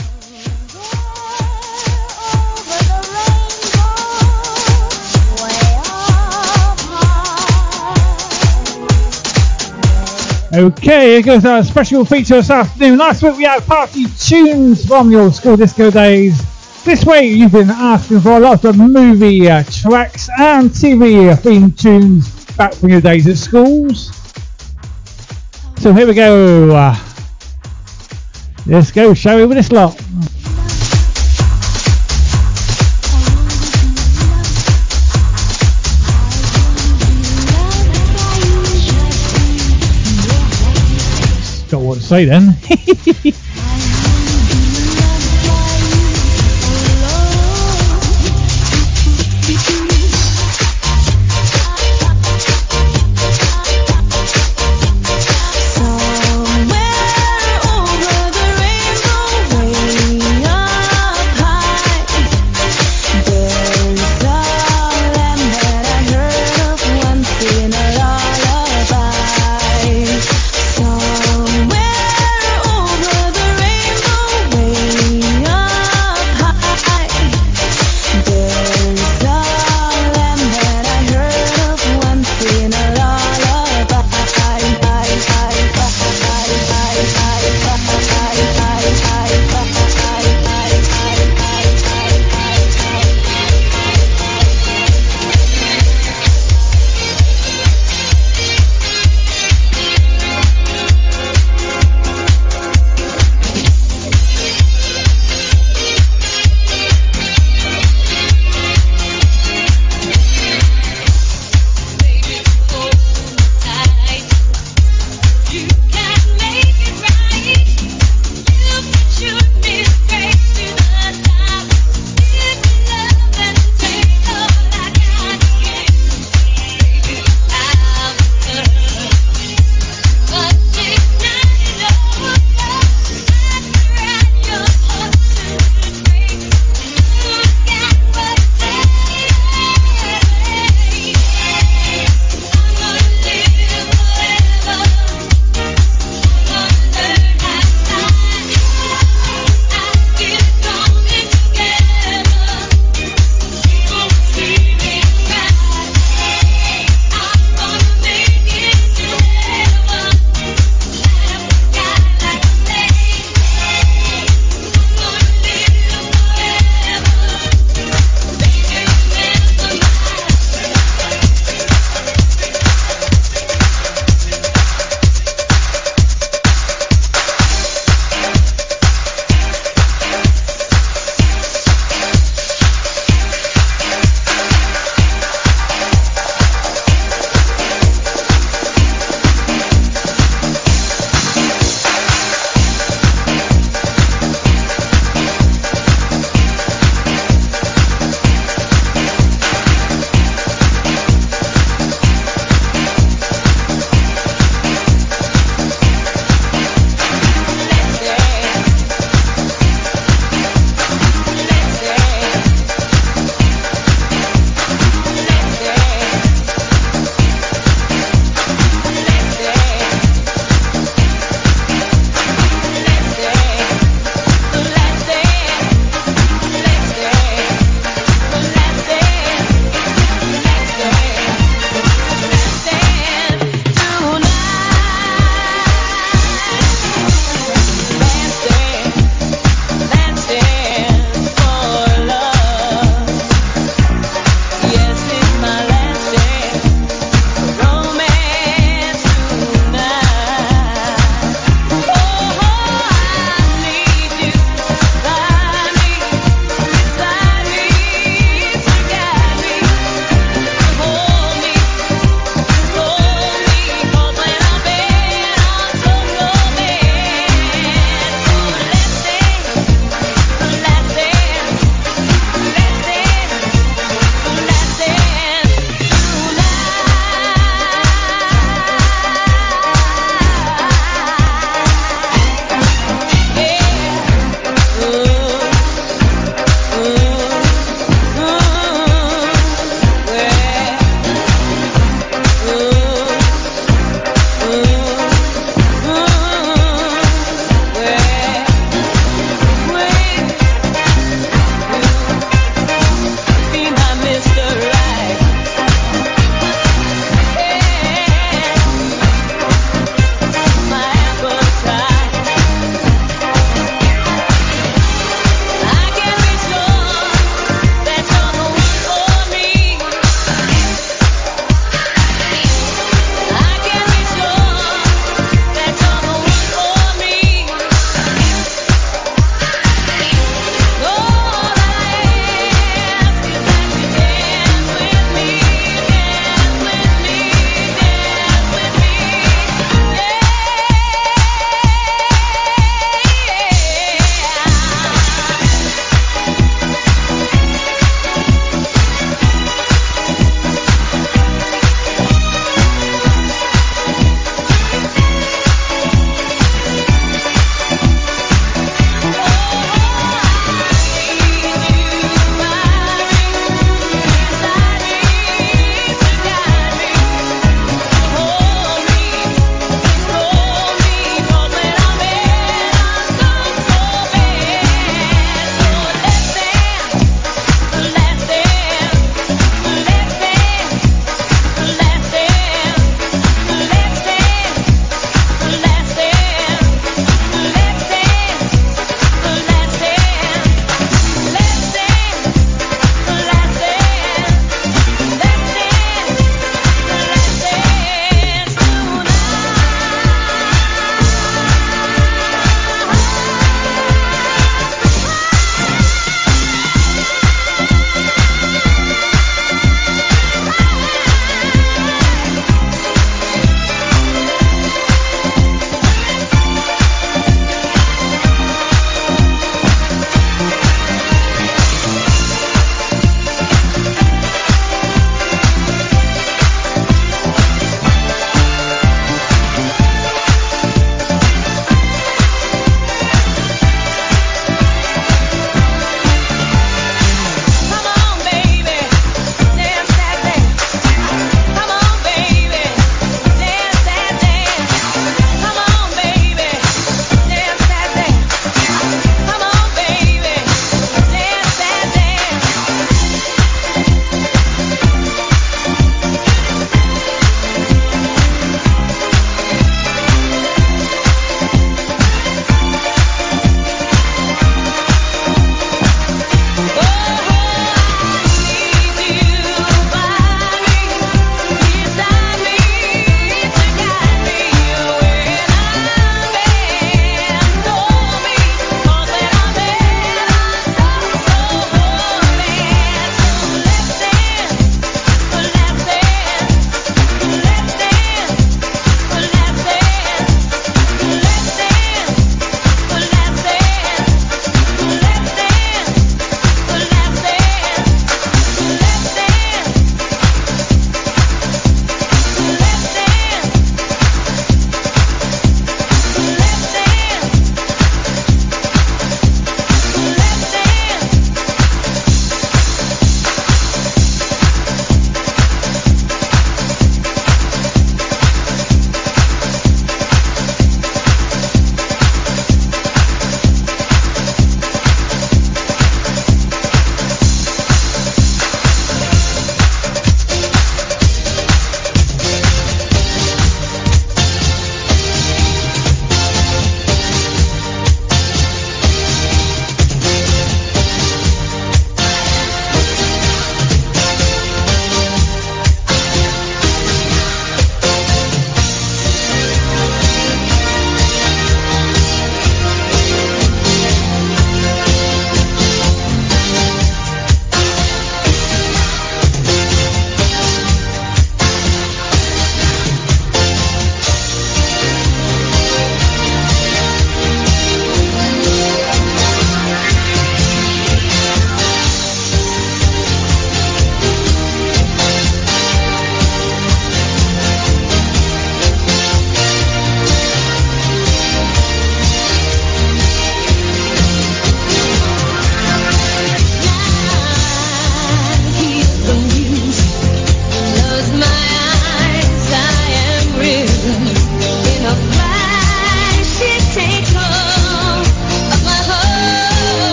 [SPEAKER 1] Okay, here goes our special feature this afternoon. Last week we had party tunes from your school disco days. This week you've been asking for a lot of movie tracks and TV theme tunes back from your days at schools. So here we go. Let's go, shall we, with this lot? Got what to say then.
[SPEAKER 8] Somewhere over the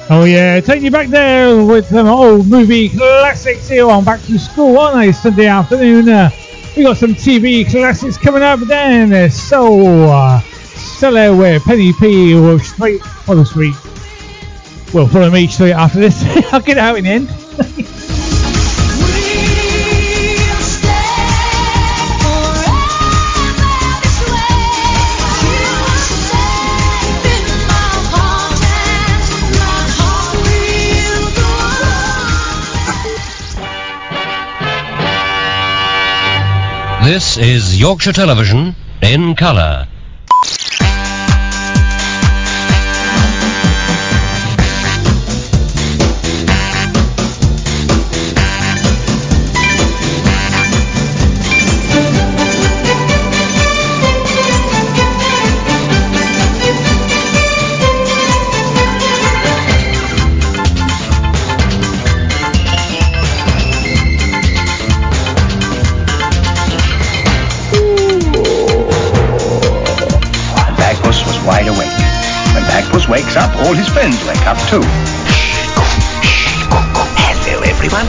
[SPEAKER 1] Oh yeah, take you back there with some old movie classics here on Back to School on a Sunday afternoon. We got some TV classics coming up then. Stellar where Penny P will straight for the street. Well, follow me straight after this. I'll get it out in the end.
[SPEAKER 10] This is Yorkshire Television in colour.
[SPEAKER 11] Wakes up, all his friends wake up too. Hello, everyone.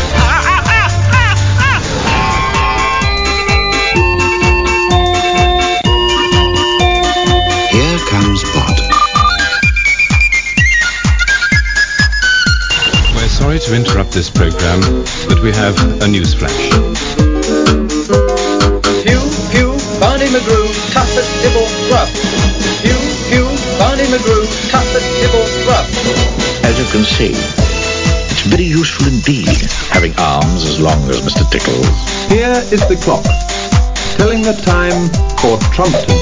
[SPEAKER 11] Here comes Bod.
[SPEAKER 12] We're sorry to interrupt this program, but we have a news flash.
[SPEAKER 13] Pew, pew, Barney McGrew, tuffet, dibble, gruff. Pew, pew, Barney McGrew, tuffet, dibble, gruff.
[SPEAKER 11] As you can see, it's very useful indeed, having arms as long as Mr. Tickles.
[SPEAKER 13] Here is the clock, telling the time for Trumpton.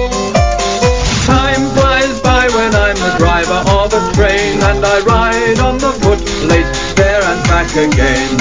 [SPEAKER 13] Time flies by when I'm the driver of a train, and I ride on the footplate there and back again.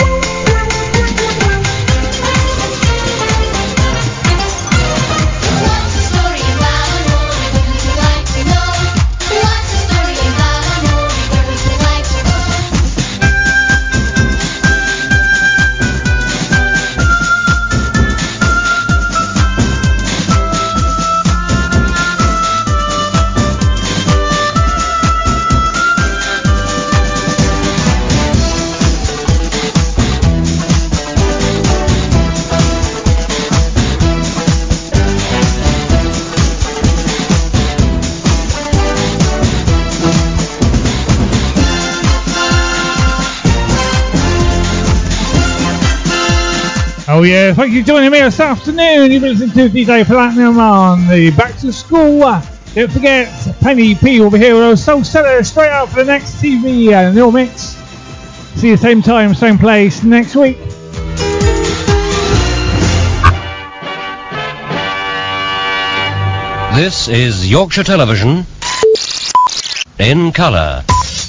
[SPEAKER 1] Oh yeah, thank you for joining me this afternoon. You've been listening to DJ Platinum on the Back to School. Don't forget, Penny P will be here with us. Soul Seller straight out for the next TV Nil Mix. See you same time, same place next week.
[SPEAKER 10] This is Yorkshire Television in colour.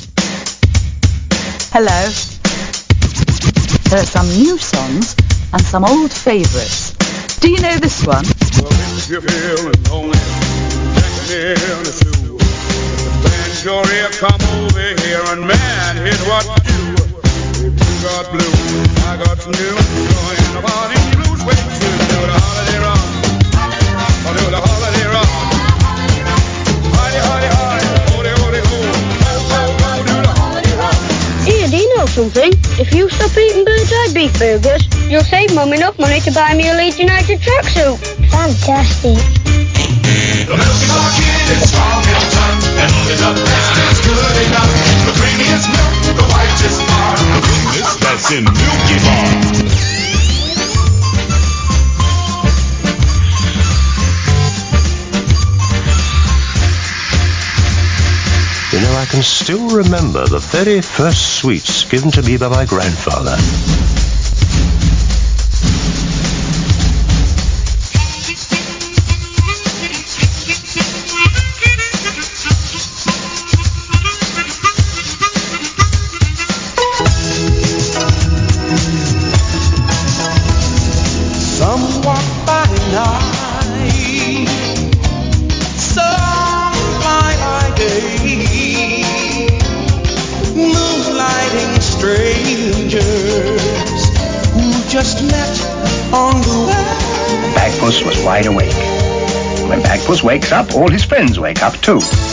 [SPEAKER 14] Hello. There are some new songs and some old favourites. Do you know this one?
[SPEAKER 9] Well, if you're feeling lonely, check me in the shoe. Bend your ear, come over here, and man, here's what to do. If you got blue, I got some new. Join the party blues, wait till do the holiday run. I'll do the holiday run. Hidey, hidey, hidey, hody, hody, ho. Ho, ho, ho, do the holiday run.
[SPEAKER 15] Here, do you know something? If you stop eating Bird's Eye beef burgers, you'll save Mum enough money to buy me a Leeds United tracksuit. Fantastic.
[SPEAKER 8] The milk is our kid, it's strong and tough, and is the best, it's good enough. The creamiest milk, the whitest bar, the goodness that's in Milky Bar.
[SPEAKER 10] You know, I can still remember the very first sweets given to me by my grandfather.
[SPEAKER 8] Some walk by night, some fly by day, moonlighting strangers who just met on the way.
[SPEAKER 11] Bagpuss was wide awake. When Bagpuss wakes up, all his friends wake up too.